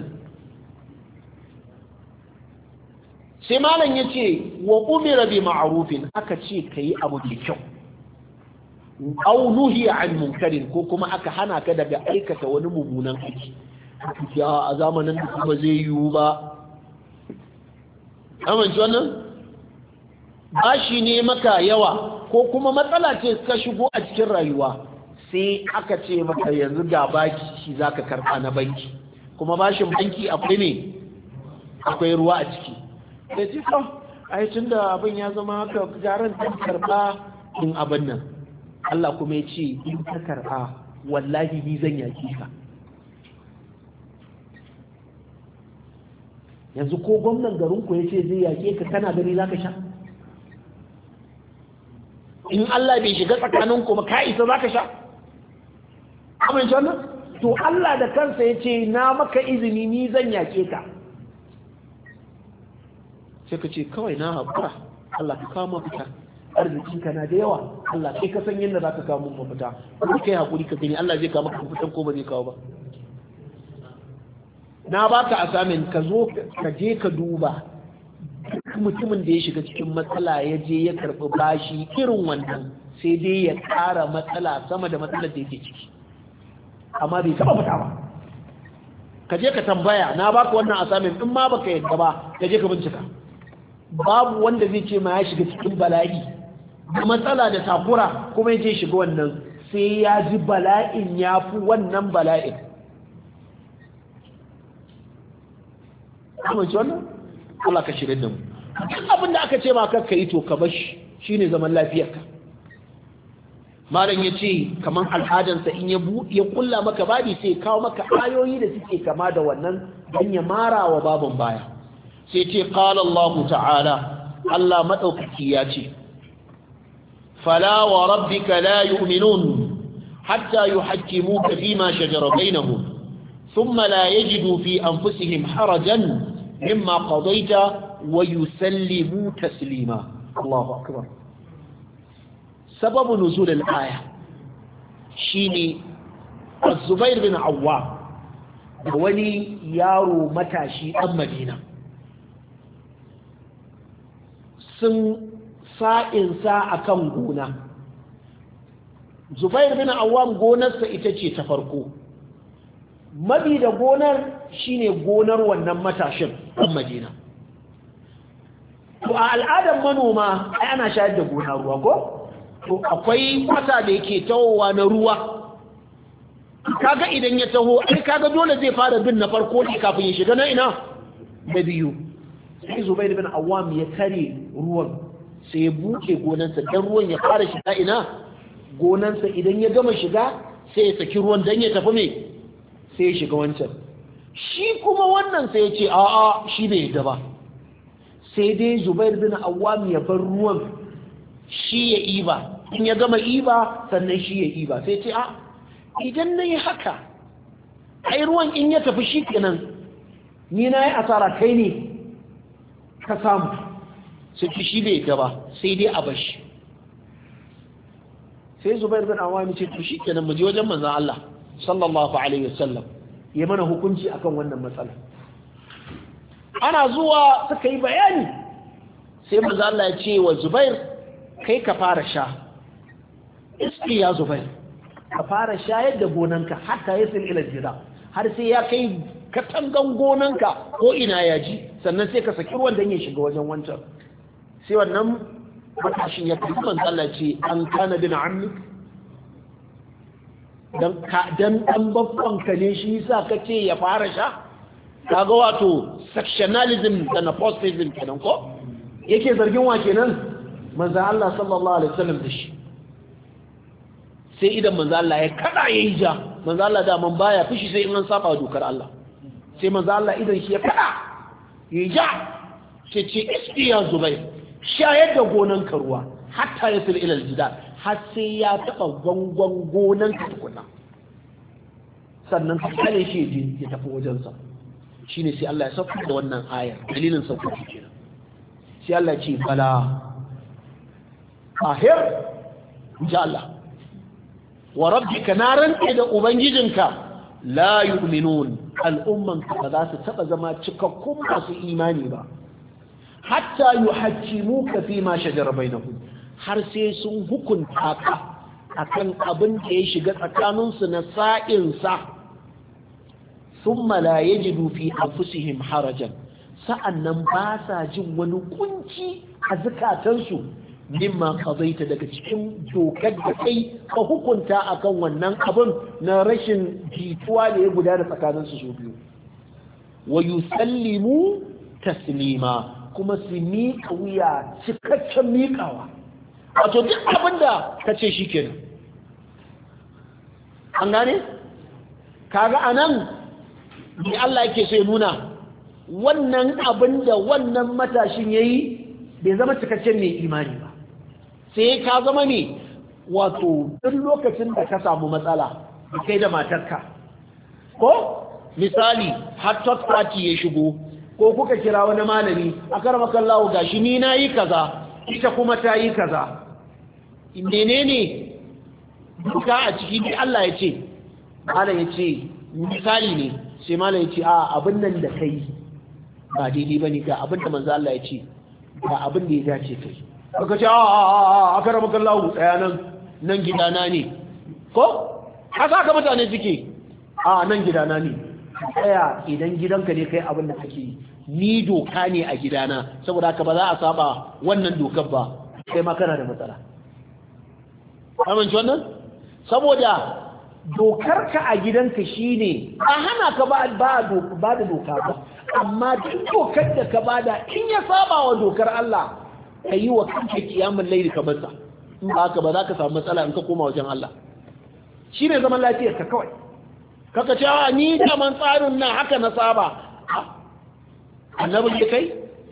sai malam ya ce wa umira bi ma'rufin aka ce kai abu da kyau aw nuhiya an munkarin ko kuma aka hana ka daga aikata wani mummunan aiki ya a zamanin da kuma zai yiwu ba amince wannan bashi ne maka yawa ko kuma matsala ce ka shigo a cikin rayuwa sai aka ce maka yanzu ga baki shi zaka karba na banki kuma bashin banki akwai ne akwai ruwa a ciki da ce ai tunda abin ya zama haka garan ta karba in abin nan Allah kuma ya ce in ka karba wallahi ni zan yaki ka yanzu ko gwamnan garinku ya ce zai yake ka kana gani zaka sha in Allah bai shiga tsakaninku ba ka isa zaka sha amince wannan to Allah da kansa ya ce na maka izini ni zan yake ka sai ka ce kawai na haƙura Allah ka kawo mafita arzikinka na da yawa Allah kai ka san yadda za ka kawo mun mafita kuma kai haƙuri ka gani Allah zai kawo maka mafitan ko ba zai kawo ba na baka asamin ka zo ka je ka duba mutumin da ya shiga cikin matsala ya je ya karɓi bashi irin wannan sai dai ya ƙara matsala sama da matsalar da yake ciki amma bai taɓa fita ba ka je ka tambaya na baka wannan asamin in ma baka yadda ba ka je ka bincika babu wanda zai ce ma ya shiga cikin bala'i da matsala da takura kuma ya je shiga wannan sai ya ji bala'in ya fi wannan bala'in kuma ce wannan Allah ka shirye da mu duk abin da aka ce ma ka yi to ka bashi shine zaman lafiyarka malam ya ce kaman al'adansa in ya kulla maka babi sai kawo maka ayoyi da suke kama da wannan don ya mara wa babin baya sai ce qala Allah ta'ala Allah madaukaki ya ce fala wa rabbika la yu'minun hatta yuhakkimuka fima shajara bainahum thumma la yajidu fi anfusihim harajan mimma qadayta wa yusallimu taslima Allahu akbar sababu nuzul al-aya shine Az-Zubair bin Awwam wani yaro matashi dan Madina sun sa'insa a kan gona Zubair bin Awwam gonarsa ita ce ta farko mabi da gonar shine gonar wannan matashin ɗan Madina to a al'adar manoma ai ana shayar da gona ruwa ko to akwai kwata da yake tawowa na ruwa kaga idan ya taho ai kaga dole zai fara bin na farko ne kafin ya shiga na ina na biyu sai Zubair bin Awwam ya tare ruwan sai ya buke gonansa dan ruwan ya fara shiga ina gonansa idan ya gama shiga sai ya saki ruwan dan ya tafi me sai ya shiga wancan shi kuma wannan sai ya ce a'a shi bai yadda ba sai dai Zubair bin Awwam ya bar ruwan shi ya iba in ya gama iba sannan shi ya iba sai ce a idan nayi haka ai ruwan in ya tafi shi kenan ni na yi asara kai ne ka samu sai shi bai yadda ba sai dai a bashi sai Zubair bin Awwam ce to shi kenan mu je wajen manzon Allah sallallahu alaihi wasallam ya mana hukunci akan wannan matsala ana zuwa suka yi bayani sai manzon Allah ya ce wa Zubair kai ka fara sha iski ya Zubair ka fara shayar da gonanka hatta yasil ila jira har sai ya kai katangan gonanka ko ina ya ji sannan sai ka saki ruwan dan ya shiga wajen wancan sai wannan matashin ya tafi manzo Allah ce an kana bin ammi dan babban ka ne shi yasa kace ya fara sha kaga wato sectionalism da nepotism kenan ko yake zargin wa kenan manzo Allah sallallahu alaihi wasallam da shi sai idan manzo Allah ya kada yayi ja manzo Allah da man baya fushi sai in an saba dokar Allah sai manzo Allah idan shi ya kada yayi ja sai ce istiya Zubair shayar da gonan ka ruwa hatta yasil ila aljidal har sai ya taba gongon gonan ka tukuna sannan ka kare shi ya tafi wajen sa shine sai Allah ya sauka da wannan ayar dalilin sauka kenan sai Allah ya ce bala ahir insha Allah wa rabbika naran da ubangijinka la yu'minun al'umman ka ba za su taba zama cikakkun masu imani ba hatta yuhajjimuka fi ma shajara bainahum har sai sun hukunta ka akan abin da ya shiga tsakaninsu na sa'insa thumma la yajidu fi anfusihim harajan sa'annan ba sa jin wani kunci a zakatansu mimma qadaita daga cikin dokar da kai ka hukunta akan wannan abin na rashin jituwa da ya gudana tsakaninsu su biyu wa yusallimu taslima kuma su miƙa wuya cikakken miƙawa wato duk abin da ka ce shi kenan an gane kaga anan ne Allah yake so ya nuna wannan abin da wannan matashin yayi bai zama cikakken mai imani ba sai ka zama ne wato duk lokacin da ka samu matsala kai da matarka ko misali har third party ya shigo ko kuka kira wani malami a karamakan lawo gashi ni na yi kaza ita kuma ta yi kaza menene duka a ciki ne Allah ya ce malam ya ce misali ne sai malam ya ce a abin nan da kai ba daidai bane ga abin da manzo Allah ya ce ga abin da ya dace kai baka ce a karamakan lawo tsaya nan gidana ne ko haka ka mutane suke a nan gidana ne tsaya idan gidanka ne kai abin da kake ni doka ne a gidana saboda haka ba za a saba wannan dokar ba kai ma kana da matsala amince wannan saboda dokar ka a gidanka shine a hana ka ba da doka ba amma duk dokar da ka bada in ya saba wa dokar Allah ka yi wa kanka kiyamul layli ka barsa in ba haka ba za ka samu matsala in ka koma wajen Allah shine zaman lafiyar ka kawai kaka ce a ni kaman tsarin nan haka na saba annabi ne kai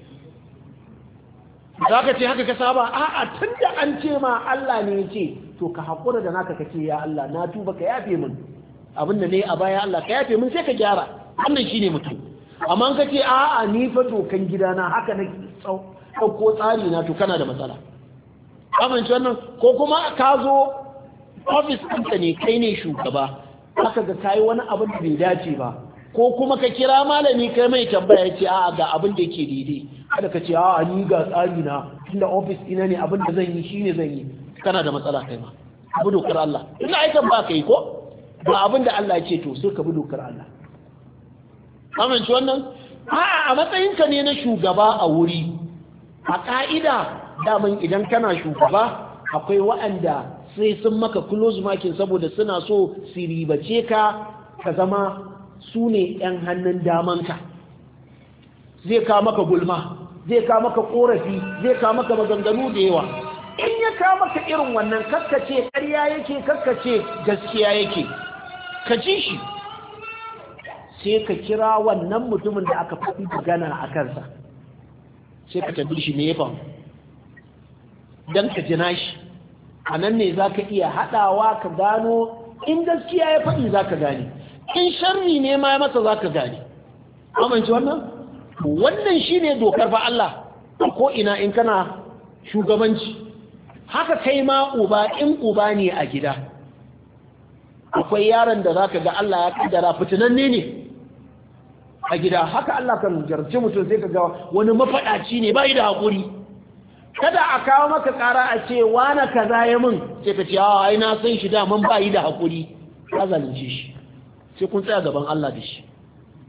za ka ce haka ka saba a'a tunda an ce ma Allah ne ya ce to ka haƙura da naka ka ce ya Allah na tuba ka yafe min abin da ne a baya Allah ka yafe min sai ka gyara wannan shine mutum amma ka ce a'a ni fa dokan gidana haka na ɗauko tsari na to kana da matsala amince wannan ko kuma ka zo ofis ɗinka ne kai ne shugaba aka ga kayi wani abin da bai dace ba ko kuma ka kira malami kai mai tambaya ce a'a ga abin da yake daidai kada ka ce a'a ni ga tsari na tunda office ina ne abin da zan yi shine zan yi kana da matsala kai ma abu dokar Allah ina aikan ba kai ko ba abin da Allah ya ce to sai ka bi dokar Allah amince wannan a'a a matsayin ka ne na shugaba a wuri a ka'ida daman idan kana shugaba akwai waɗanda sai sun maka close marking saboda suna so su ribace ka zama su ne 'yan hannun damanka zai ka maka gulma zai ka maka korafi zai ka maka maganganu da yawa in ya ka maka irin wannan kakkace ƙarya yake kakkace gaskiya yake ka ji shi sai ka kira wannan mutumin da aka faɗi magana a kansa sai ka tabi shi ne ya famu don ka jina shi a nan ne za ka iya haɗawa ka gano in gaskiya ya faɗi za ka gane in sharri ne ma ya masa za ka gane amince wannan shi ne dokar fa Allah a ko'ina in kana shugabanci haka kai ma uba in uba ne a gida akwai yaron da za ka ga Allah ya kaddara fitinanne ne a gida haka Allah kan jarce mutum sai ka ga wani mafaɗaci ne bai da haƙuri kada a kawo maka ƙara a ce wane kaza ya min sai ka ce ai na san shi da man bai da haƙuri ka zalunce shi sai kun tsaya gaban Allah da shi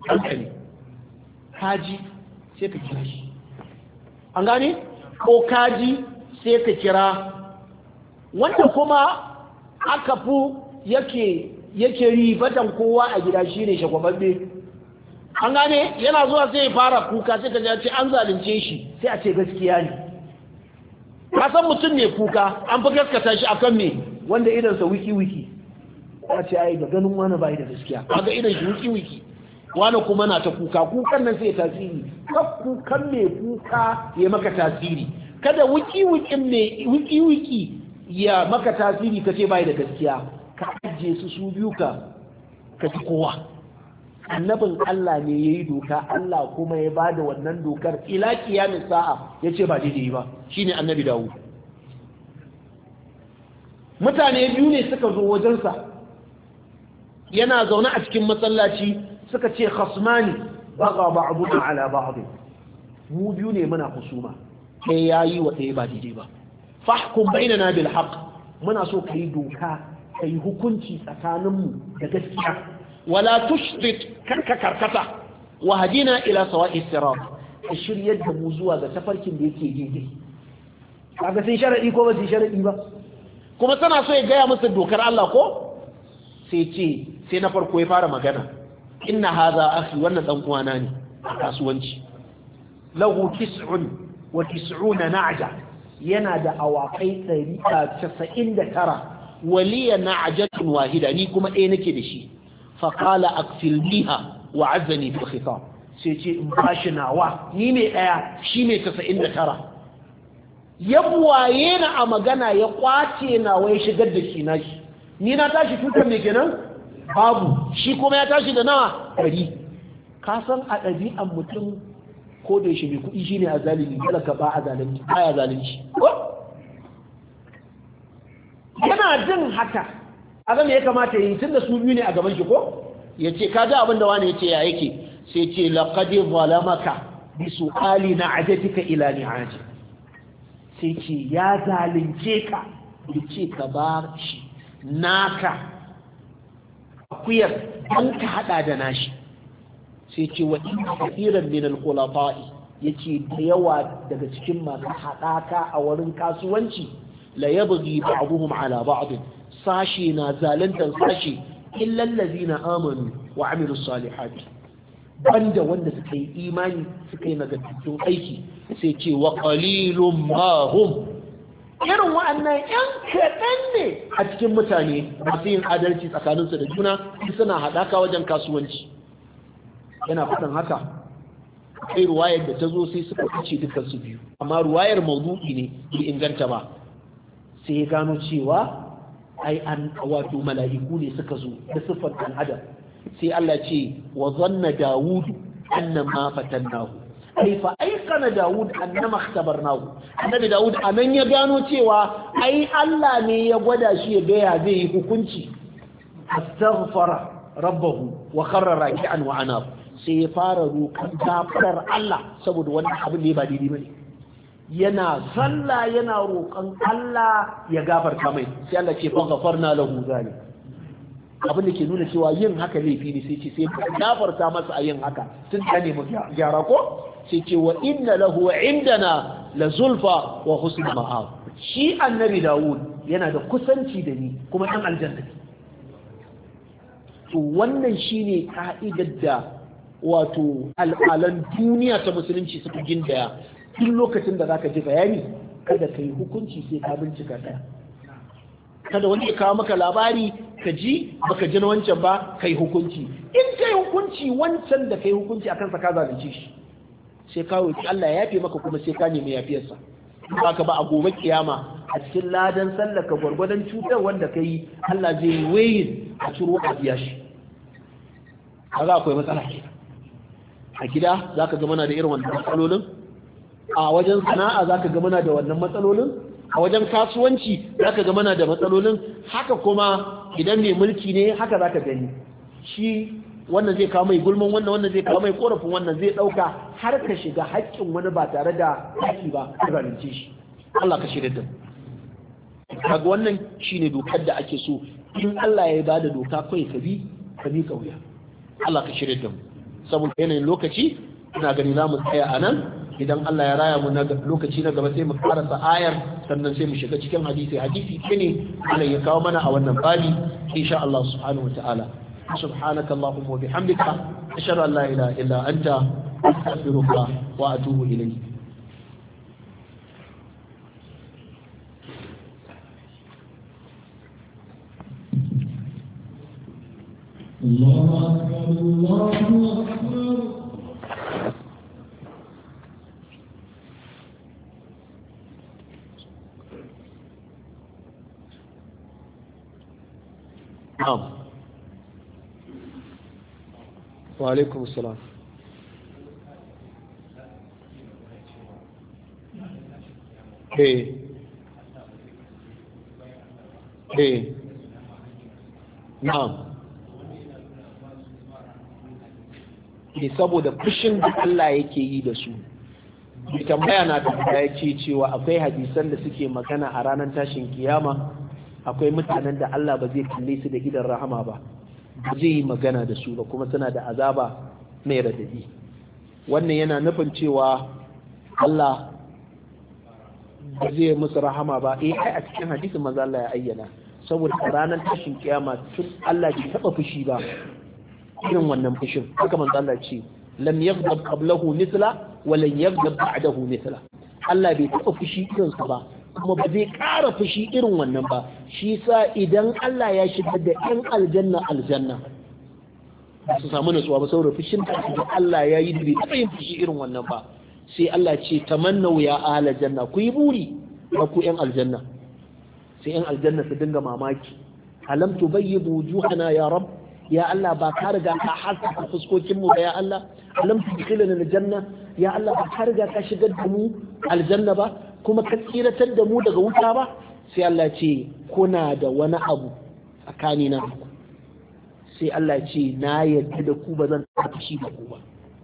hankali kaji sai ka kira shi an gane ko kaji sai ka kira wanda kuma aka fi yake ribatan kowa a gida shine shagwababbe an gane yana zuwa sai ya fara kuka sai ka ce an zalunce shi sai a ce gaskiya ne ka san mutum ne kuka an fi gaskata shi akan me wanda idansa wiki a ce ai ga ganin wani bai da gaskiya kaga idan shi wiki wani kuma na ta kuka kukan nan sai ya tasiri kukan me kuka ya maka tasiri kada wiki ya maka tasiri ka ce bai da gaskiya ka ajiye su biyu ka ji kowa annabin Allah ne ya yi doka Allah kuma ya ba da wannan dokar ila kiyamin sa'a ya ce ba daidai ba shi ne annabi Dawud mutane biyu ne suka zo wajensa yana zaune a cikin masallaci suka ce khasmani baga ba'duna ala ba'd mu biyu ne muna husuma sai yayi wa ɗaya ba daidai ba fahkum bainana bil haqq muna so kai doka kai hukunci tsakaninmu da gaskiya wala tushtit karkata wa hadina ila sawa'i sirat ka shiryar da mu zuwa ga tafarkin da yake daidai kaga sai sharadi ko ba sai sharadi ba kuma tana so ya gaya musu dokar Allah ko sai na farko ya fara magana inna hadha akhi wannan dan uwana ne a kasuwanci lahu 99 na'ja yana da awakai 199 waliya na'jatun wahida ni kuma ɗaya nake da shi fa qala aqfilniha wa 'azzani bil khitab sai ce in bashi nawa ni ne ɗaya shi ne 99 ya buwaye na a magana ya kwace nawa ya shigar da shi nashi ni na tashi tutar me kenan babu shi kuma ya tashi da nawa 100 ka san a ɗabi'an mutum ko da shi mai kuɗi shine a zalimi talaka ba a zalunci baya zalunci yana jin haka a ga me ya kamata yi tunda su biyu ne a gaban shi ko yace ka ji abin da wani yace ya yake sai ce laqad zalamaka bi su'ali na'ajatika ila ni'aji sai ce ya zalunce ka yace ka bar shi naka akuyar dan ka hada da nashi sai ce wa inna kathiran min al-khulata'i yace da yawa daga cikin masu hadaka a wurin kasuwanci la yabghi ba'dhum ala ba'd sashi na zalantan sashi illa allazina amanu wa amilus salihati banda wanda suka yi imani suka yi nagartattun aiki sai ce wa qalilum ma hum irin wa'annan yan kaɗan ne a cikin mutane masu yin adalci tsakaninsu da juna suna haɗaka wajen kasuwanci yana faɗin haka kai ruwayar da ta zo sai suka fice dukkan su biyu amma ruwayar maudu'i ne bai inganta ba sai ya gano cewa ai an wato mala'iku ne suka zo da siffar ɗan adam sai Allah ce wa zanna Dawud annama fatannahu ai fa aikana Dawud annama ikhtabarnahu annabi Dawud anan ya gano cewa ai Allah ne ya gwada shi ya ga ya zai yi hukunci astaghfara rabbahu wa kharra raki'an wa anab sai ya fara roƙon gafarar Allah saboda wannan abin da ya ba daidai bane yana sallah yana roƙon Allah ya gafarta mai sai Allah ce fa ghafarna lahu zalik abin da ke nuna cewa yin haka laifi ne sai ce sai gafarta masa a yin haka tun da ne mu gyara ko sai ce wa inna lahu indana la zulfa wa husna ma'ab shi annabi Dawud yana da kusanci da ni kuma dan aljanna to wannan shine ka'idar da wato al'alan duniya ta musulunci suka gindaya duk lokacin da zaka ji bayani kada kai hukunci sai ka bincika daya kada wani ya kawo maka labari ka ji baka ji na wancan ba kai hukunci in kai hukunci wancan da kai hukunci akan sa ka zalunce shi sai ka roki Allah ya yafe maka kuma sai ka nemi yafiyarsa baka ba a gobe kiyama a cikin ladan sallaka gwargwadon cutar wanda kai Allah zai wayin a ciro a biya shi kaga akwai matsala kenan a gida za ka ga mana da irin wannan matsalolin a wajen sana'a za ka ga mana da wannan matsalolin a wajen kasuwanci za ka ga mana da matsalolin haka kuma idan mai mulki ne haka za ka gani shi wannan zai kawo mai gulman wannan zai kawo mai korafin wannan zai ɗauka har ka shiga haƙƙin wani ba tare da haƙƙi ba ka zalunce shi Allah ka shirya da mu kaga wannan shine dokar da ake so in Allah ya bada doka kai ka bi ka miƙa wuya Allah ka shirya da mu saboda yanayin lokaci ina gani za mu tsaya a nan idan Allah ya raya mu na lokaci na gaba sai mu karasa ayar sannan sai mu shiga cikin hadisi ne Allah ya kawo mana a wannan bali insha Allah subhanahu wataala subhanaka allahumma wa bihamdika ashhadu an la ilaha illa anta astaghfiruka wa atubu ilayk الله أكبر الله أكبر نعم وعليكم السلام نعم saboda fushin da Allah yake yi da su mai tambaya na tambaya ce cewa akwai hadisan da suke magana a ranar tashin kiyama akwai mutanen da Allah ba zai kalle su da idan rahama ba zai yi magana da su ba kuma suna da azaba mai radadi wannan yana nufin cewa Allah ba zai musu rahama ba ai a cikin hadisin manzo Allah ya ayyana saboda ranar tashin kiyama tun Allah bai taba fushi ba irin wannan fushin haka manzo Allah ce lam yaghdab qablahu mithla wa lan yaghdab ba'dahu mithla Allah bai taba fushi irin sa ba kuma ba zai ƙara fushi irin wannan ba shi sa idan Allah ya shigar da ƴan aljanna ba su samu nutsuwa ba saboda fushin da Allah ya yi da bai taba yin fushi irin wannan ba sai Allah ce tamannau ya ahla janna ku yi buri ba ku ƴan aljanna sai ƴan aljanna su dinga mamaki alam tubayyidu wujuhana ya rabb ya Allah ba ka riga ka haska fuskokin mu ba ya Allah alam tudkhilna aljanna ya Allah ba ka riga ka shigar da mu aljanna ba kuma ka tsiratar da mu daga wuta ba sai Allah ce kuna da wani abu tsakani na ku sai Allah ce na yarda da ku ba zan tafi da ku ba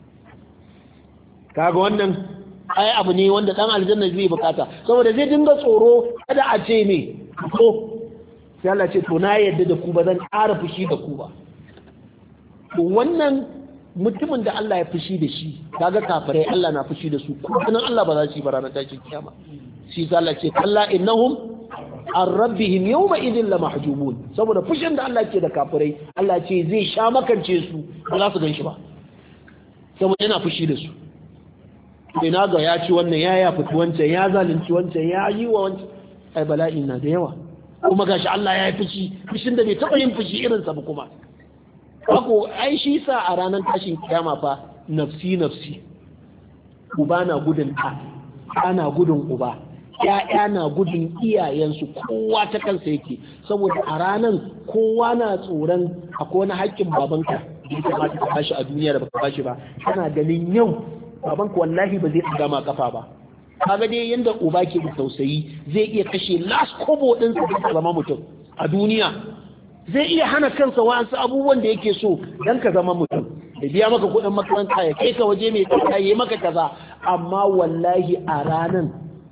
kaga wannan ai abu ne wanda dan aljanna zai bukata saboda zai dinga tsoro kada a ce me ko sai Allah ce to na yarda da ku ba zan ƙara fushi da ku ba to wannan mutumin da Allah ya fushi da shi kaga kafirai Allah na fushi da su kuma Allah ba za su yi ba ranar tashin kiyama shi sai Allah ce kalla innahum an rabbihim yawma idin la mahjumun saboda fushin da Allah ke da kafirai Allah ce zai sha makance su ba za su gan shi ba saboda yana fushi da su ina ga ya ci wannan ya fiti wancan ya zalunci wancan ya yi wa wancan ai bala'in na da yawa kuma gashi Allah ya yi fushi fushin da bai taɓa yin fushi irinsa ba kuma Ako ai shi sa a ranar tashin kiyama fa nafsi uba na gudun ɗa na gudun uba ƴaƴa na gudun iyayensu kowa ta kansa yake saboda a ranar kowa na tsoron akwai wani haƙƙin babanka da ya kamata ka bashi a duniya da baka bashi ba kana ganin yau babanka wallahi ba zai ɗaga ma kafa ba kaga dai yanda uba ke da tausayi zai iya kashe last kobo ɗinsa da zama mutum a duniya zai iya hana kansa wa'ansu abubuwan da yake so dan ka zama mutum da biya maka kuɗin makaranta ya kai ka waje mai tsaka ya maka kaza amma wallahi a ranan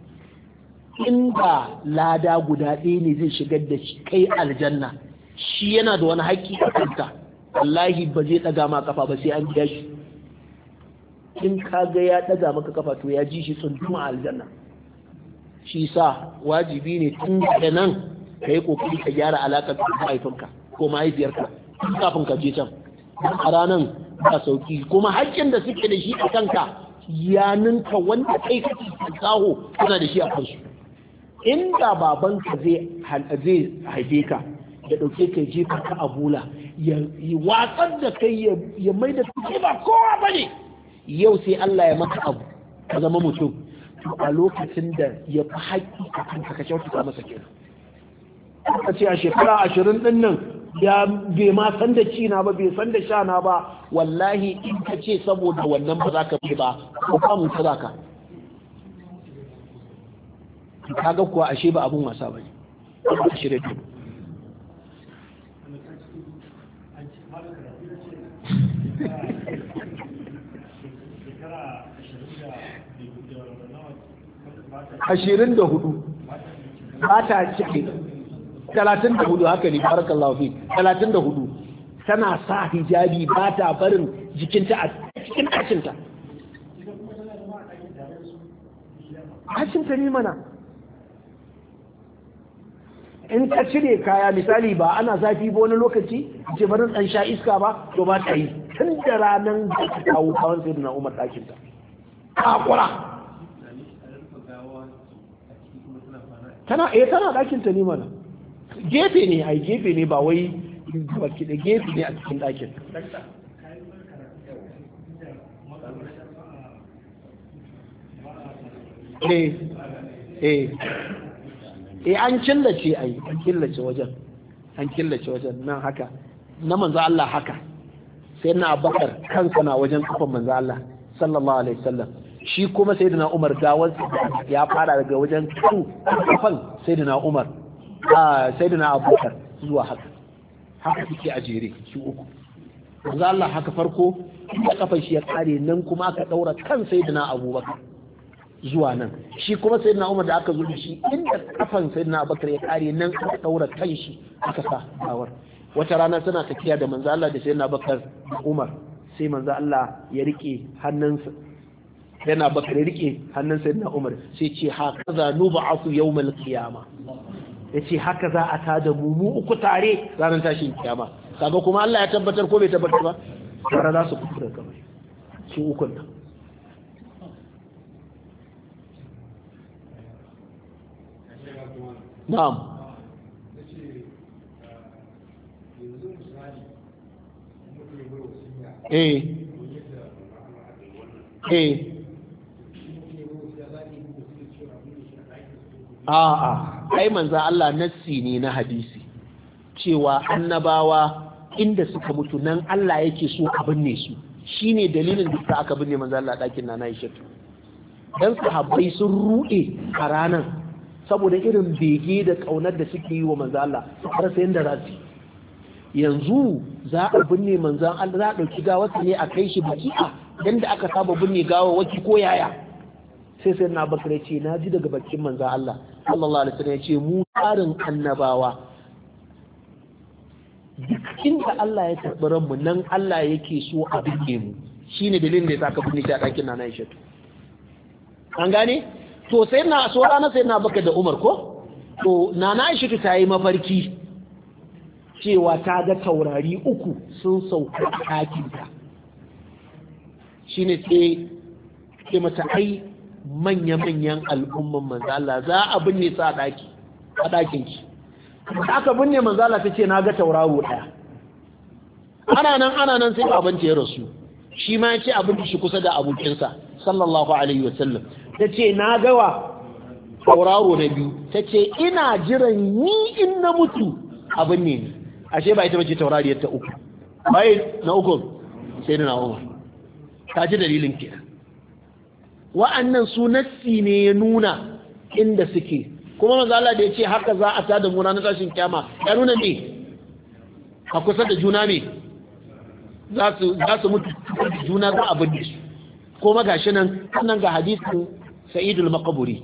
inda lada guda ɗaya ne zai shigar da shi kai aljanna shi yana da wani haƙƙi a kanka wallahi ba zai ɗaga ma kafa ba sai an biya shi in ka ga ya ɗaga maka kafa to ya ji shi tsunduma aljanna shi sa wajibi ne tun da nan ka yi kokari ka gyara alaƙar da mahaifinka ko mahaifiyarka kafin ka je can a ranar ba sauki kuma haƙƙin da suke da shi a kanka ya ninka wanda kai kake tsaho kana da shi a kansu inda babanka zai haife ka ya ɗauke ka jefa ka a bula ya watsar da kai ya mai da kai ba kowa ba ne yau sai Allah ya maka abu ka zama mutum to a lokacin da ya fi haƙƙi a kanka ka kyautata masa kenan ka ce a shekara 20 din nan ya bai ma san da ci na ba bai san da sha na ba wallahi in ka ce saboda wannan ba za ka bi ba ko kamun ta za ka kaga kuwa ashe ba abun wasa ba ne ba shi da ashirin da hudu ba ta cike 34 haka ne barakallahu fi 34 tana sa hijabi ba ta barin jikinta a cikin ɗakinta. Ɗakinta ne mana. In ka cire kaya misali ba ana zafi ba wani lokaci ce barin ɗan sha iska ba to ba ta yi tun da ranar da ta kawo kawon sai na Umar ɗakinta. Kakura. Tana ɗakinta ne mana. Gefe ne ai gefe ne ba wai baki da gefe ne a cikin ɗakin. An killace ai an killace wajen nan haka na manzo Allah haka sai na Abubakar kansa na wajen kafan manzo Allah sallallahu alaihi wasallam shi kuma sayyidina Umar gawar ya fara daga wajen kafan sayyidina Umar sayyidina Abubakar zuwa haka suke a jere su uku manzo Allah haka farko da kafan shi ya kare nan kuma aka daura kan sayyidina Abubakar zuwa nan shi kuma sayyidina Umar da aka zo da shi inda kafan sayyidina Abubakar ya kare nan aka daura kan shi aka sa gawar wata rana suna tafiya da manzo Allah da sayyidina Abubakar da Umar sai manzo Allah ya rike hannunsa sayyidina Abubakar ya rike hannun sayyidina Umar sai ce hakaza nub'athu yawmal qiyamah yace haka za a tada mu uku tare ranar tashin kiyama kaga kuma Allah ya tabbatar ko bai tabbatar ba tare za su kufura kamar su ukun nan na'am ai manzo Allah nassi ne na hadisi cewa annabawa inda suka mutu nan Allah yake so a binne su shine dalilin da aka binne manzo Allah dakin na Aisha dan sahabbai sun rude a ranan saboda irin bege da kaunar da suke yi wa manzo Allah har sai yanda zasu yanzu za a binne manzon Allah za a dauki gawarsa ne a kai shi baki'a yanda aka saba binne gawa waki ko yaya sai na Bakar ya ce na ji daga bakin manzon Allah sallallahu alaihi wasallam ya ce mu tsarin annabawa duk inda Allah ya karɓi ranmu nan Allah yake so a binne mu shine dalilin da ya saka binne shi a ɗakin Nana Aisha an gane to sai na so rana sai na baka da Umar ko to Nana Aisha ta yi mafarki cewa ta ga taurari uku sun sauka a ɗakinta shine sai mata ai manya-manyan al'umman manzala za a binne su a ɗakinki aka binne manzala ta ce na ga tauraro ɗaya ana nan sai abinci ya rasu shi ma ya ce abinci shi kusa da abokinsa sallallahu alaihi wasallam ta ce na gawa tauraro na biyu ta ce ina jiran ni in na mutu abin ne ni ashe ba ita bace taurariyar ta uku bai na uku sai da na umar ta ji dalilin kenan wa'annan su nassi ne ya nuna inda suke kuma manzo Allah da yace haka za a tada mu ranar tashin kiyama ya nuna ne a kusa da juna ne za su mutu juna za a binne su kuma gashi nan ga hadisin Sa'id al-Maqburi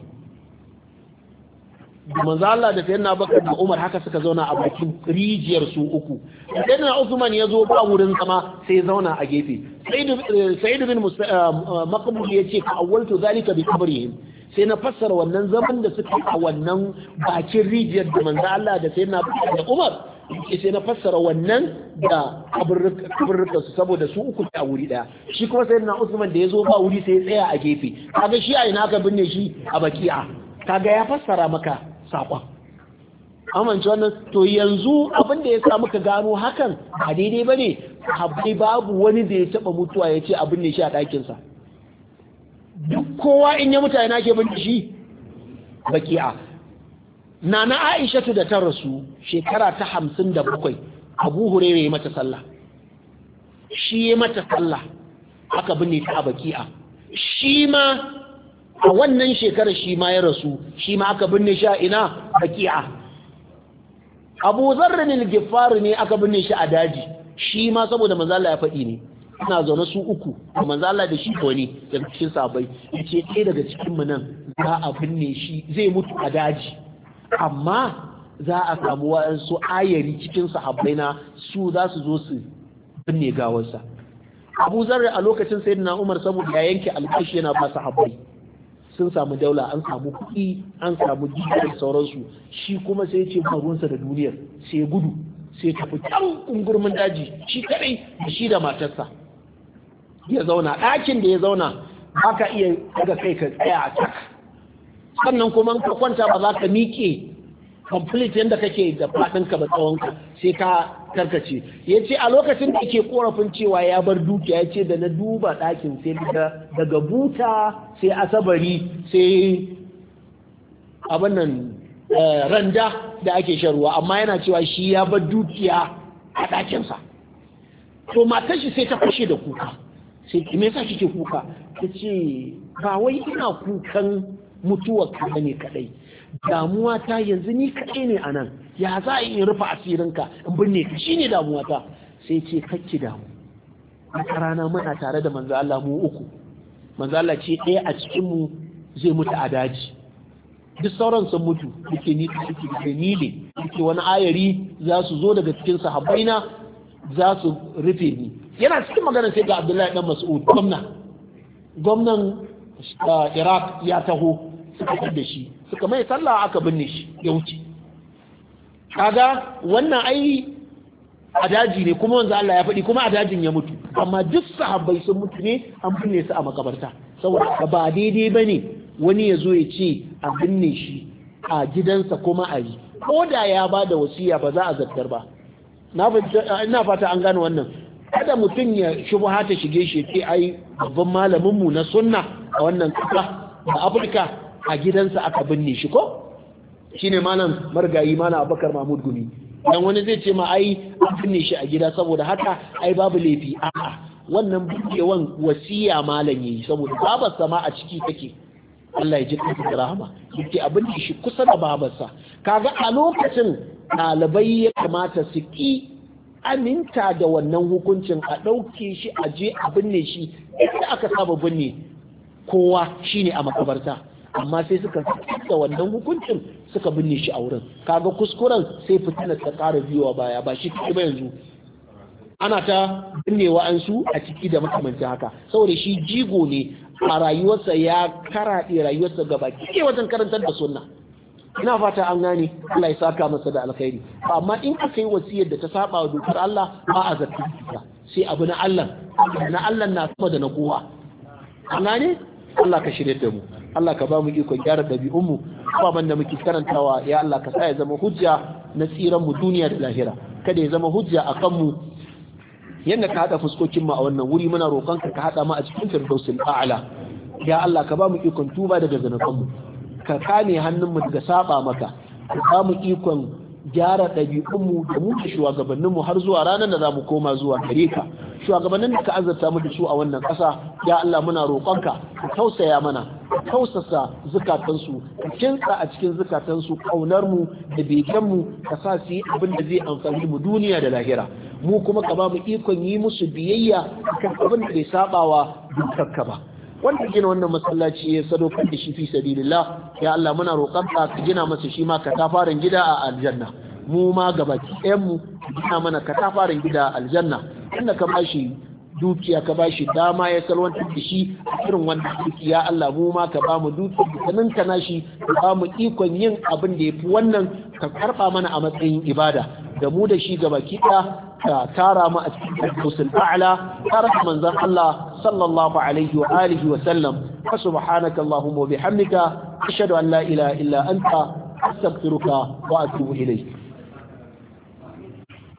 manzo Allah da sayyidina Abubakar da Umar haka suka zauna a bakin rijiyar su uku sayyidina Uthman ya zo ba wurin zama sai zauna a gefe Sa'id bin Maqbul yace fa awwaltu zalika bi qabrihim sai na fassara wannan zaman da suka a wannan bakin rijiyar da manzo Allah da sayyidina Abubakar da Umar sai na fassara wannan da kaburrukan su saboda su uku a wuri daya shi kuma sayyidina Uthman da ya zo ba wuri sai ya tsaya a gefe kaga shi a ina ka binne shi a baki'a kaga ya fassara maka saƙon amince wannan to yanzu abin da ya sa muka gano hakan ba daidai ba ne habbai babu wani da ya taɓa mutuwa ya ce abin ne shi a ɗakinsa duk kowa in ya mutane na ke bin shi baki'a nana aishatu da ta rasu shekara ta 57 abu hurairu ya mata sallah shi ya mata sallah aka binne ta a baki'a shi ma a wannan shekarar shi ma ya rasu shi ma aka binne shi a ina baki'a abu zarrin al-giffar ne aka binne shi a daji shi ma saboda manzo Allah ya faɗi ne ina zaune su uku manzo Allah da shi ko ne daga cikin sahabbai yace ɗaya daga cikin mu nan za a binne shi zai mutu a daji amma za a samu wa'ansu ayari cikin sahabbaina su za su zo su binne gawarsa. Abu Zarri a lokacin Sayyidina Umar saboda ya yanke alƙashi yana ba sahabbai sun samu daula, an samu kuɗi, an samu gida da sauransu, shi kuma sai ya ce ba ruwansa da duniyar, sai ya gudu, sai ya tafi can kungurmin daji shi kadai da shi da matarsa ya zauna. ɗakin da ya zauna ba ka iya daga kai ka tsaya a cak, sannan kuma ka kwanta ba za ka miƙe complete yadda kake da faɗinka ba tsawonka, sai ka karkace. Ya ce a lokacin da ke korafin cewa ya bar dukiya, ya ce da na duba ɗakin sai daga buta sai asabari sai abin nan randa da ake sharuwa, amma yana cewa shi ya bar dukiya a ɗakinsa. To matar shi sai ta fashe da kuka, sai me yasa kike kuka? Ta ce ba wai ina kukan mutuwar ka ne kadai, damuwa ta yanzu ni kadai ne anan, ya za a yi rufe asirinka in binne ka, shine damuwa ta. Sai ce kakki damu, wata rana muna tare da manzo Allah mu uku, manzo Allah ce ɗaya a cikin mu zai mutu a daji, duk sauran sun mutu, yake ni ne, yake wani ayari za su zo daga cikin sahabbaina za su rufe ni. Yana cikin magana sai ga Abdullahi dan Mas'ud, gwamnan Iraq ya taho, suka da shi suka mai sallah aka binne shi ya wuce. Kaga wannan ai a daji ne, kuma wanzu Allah ya faɗi kuma a dajin ya mutu, amma duk sahabbai sun mutu ne an binne su a makabarta, saboda ba daidai bane wani ya zo ya ce a binne shi a gidansa kuma a yi, ko da ya ba da wasiya ba za a zartar ba. ina fata an gane wannan. Kada mutum ya shubha ta shige shi ce ai babban malamin mu na sunna a wannan kasa da Afirka a gidansa aka binne shi, ko shine malam margayi malam Abubakar Mahmud Gumi. Dan wani zai ce ma ai an binne shi a gida saboda haka ai babu laifi. A'a, wannan binnewan wasiya malam yayi saboda babarsa ma a ciki take. Allah ya ji kansa da rahama. Yake abin da shi kusa da babarsa. Kaga a lokacin ɗalibai ya kamata su ki aminta da wannan hukuncin, a ɗauke shi a je a binne shi inda aka saba binne kowa shine a makabarta, amma sai suka da wannan hukuncin suka binne shi a wurin. Kaga kuskuren sai fitina ta ƙara biyowa baya, ba shi ba yanzu ana ta binne wa'ansu a ciki da makamancin haka, saboda shi jigo ne a rayuwarsa, ya karaɗe rayuwarsa gaba ke wajen karantar da sunna. Ina fata an gane, Allah ya saka masa da alkhairi. Amma in aka yi wasiyar da ta saba wa dokar Allah ba a zartar ta, sai abu na Allah na sama da na kowa. An gane? Allah ka shirye da mu, Allah ka ba mu ikon gyara ɗabi'unmu, ababen da muke karantawa ya Allah ka sa ya zama hujja na tsiran mu duniya da lahira, kada ya zama hujja a kanmu. Yanda ka haɗa fuskokin mu a wannan wuri, muna roƙon ka haɗa mu a cikin firdausil a'la. Ya Allah ka ba mu ikon tuba daga zanubanmu, ka kame hannunmu daga saba maka, ka ba mu ikon gyara ɗabi'unmu da mu da shugabanninmu har zuwa ranar da za mu koma zuwa gare ka. Shugabannin da ka azurta mu da su a wannan ƙasa, ya Allah muna roƙonka ka tausaya mana, ka tausasa zukatansu, ka kinsa a cikin zukatansu ƙaunarmu da begenmu, ka sa su yi abin da zai amfani mu duniya da lahira. Mu kuma ka ba mu ikon yi musu biyayya kan abin da bai sabawa dokarka ba. Wanda gina wannan masallaci ya sadaukar da shi fi sabilillah, ya Allah muna roƙonka ka gina masa shi ma katafaren gida a aljanna. Mu ma gabaki ɗayan mu gina mana katafaren gida a aljanna. Inda ka bashi dukiya, ka bashi dama ya salwantar da shi a irin wannan dukiya, Allah mu ma ka ba mu dukiya da ninka nashi, ka ba mu ikon yin abin da yafi wannan, ka karɓa mana a matsayin ibada. Da mu da shi gabaki ɗaya ka tara mu a cikin firdausul a'la, tare da manzon Allah sallallahu alaihi wa alihi wa sallam. Subhanaka Allahumma wa bihamdika ashhadu an la ilaha illa anta astaghfiruka wa atubu ilayk.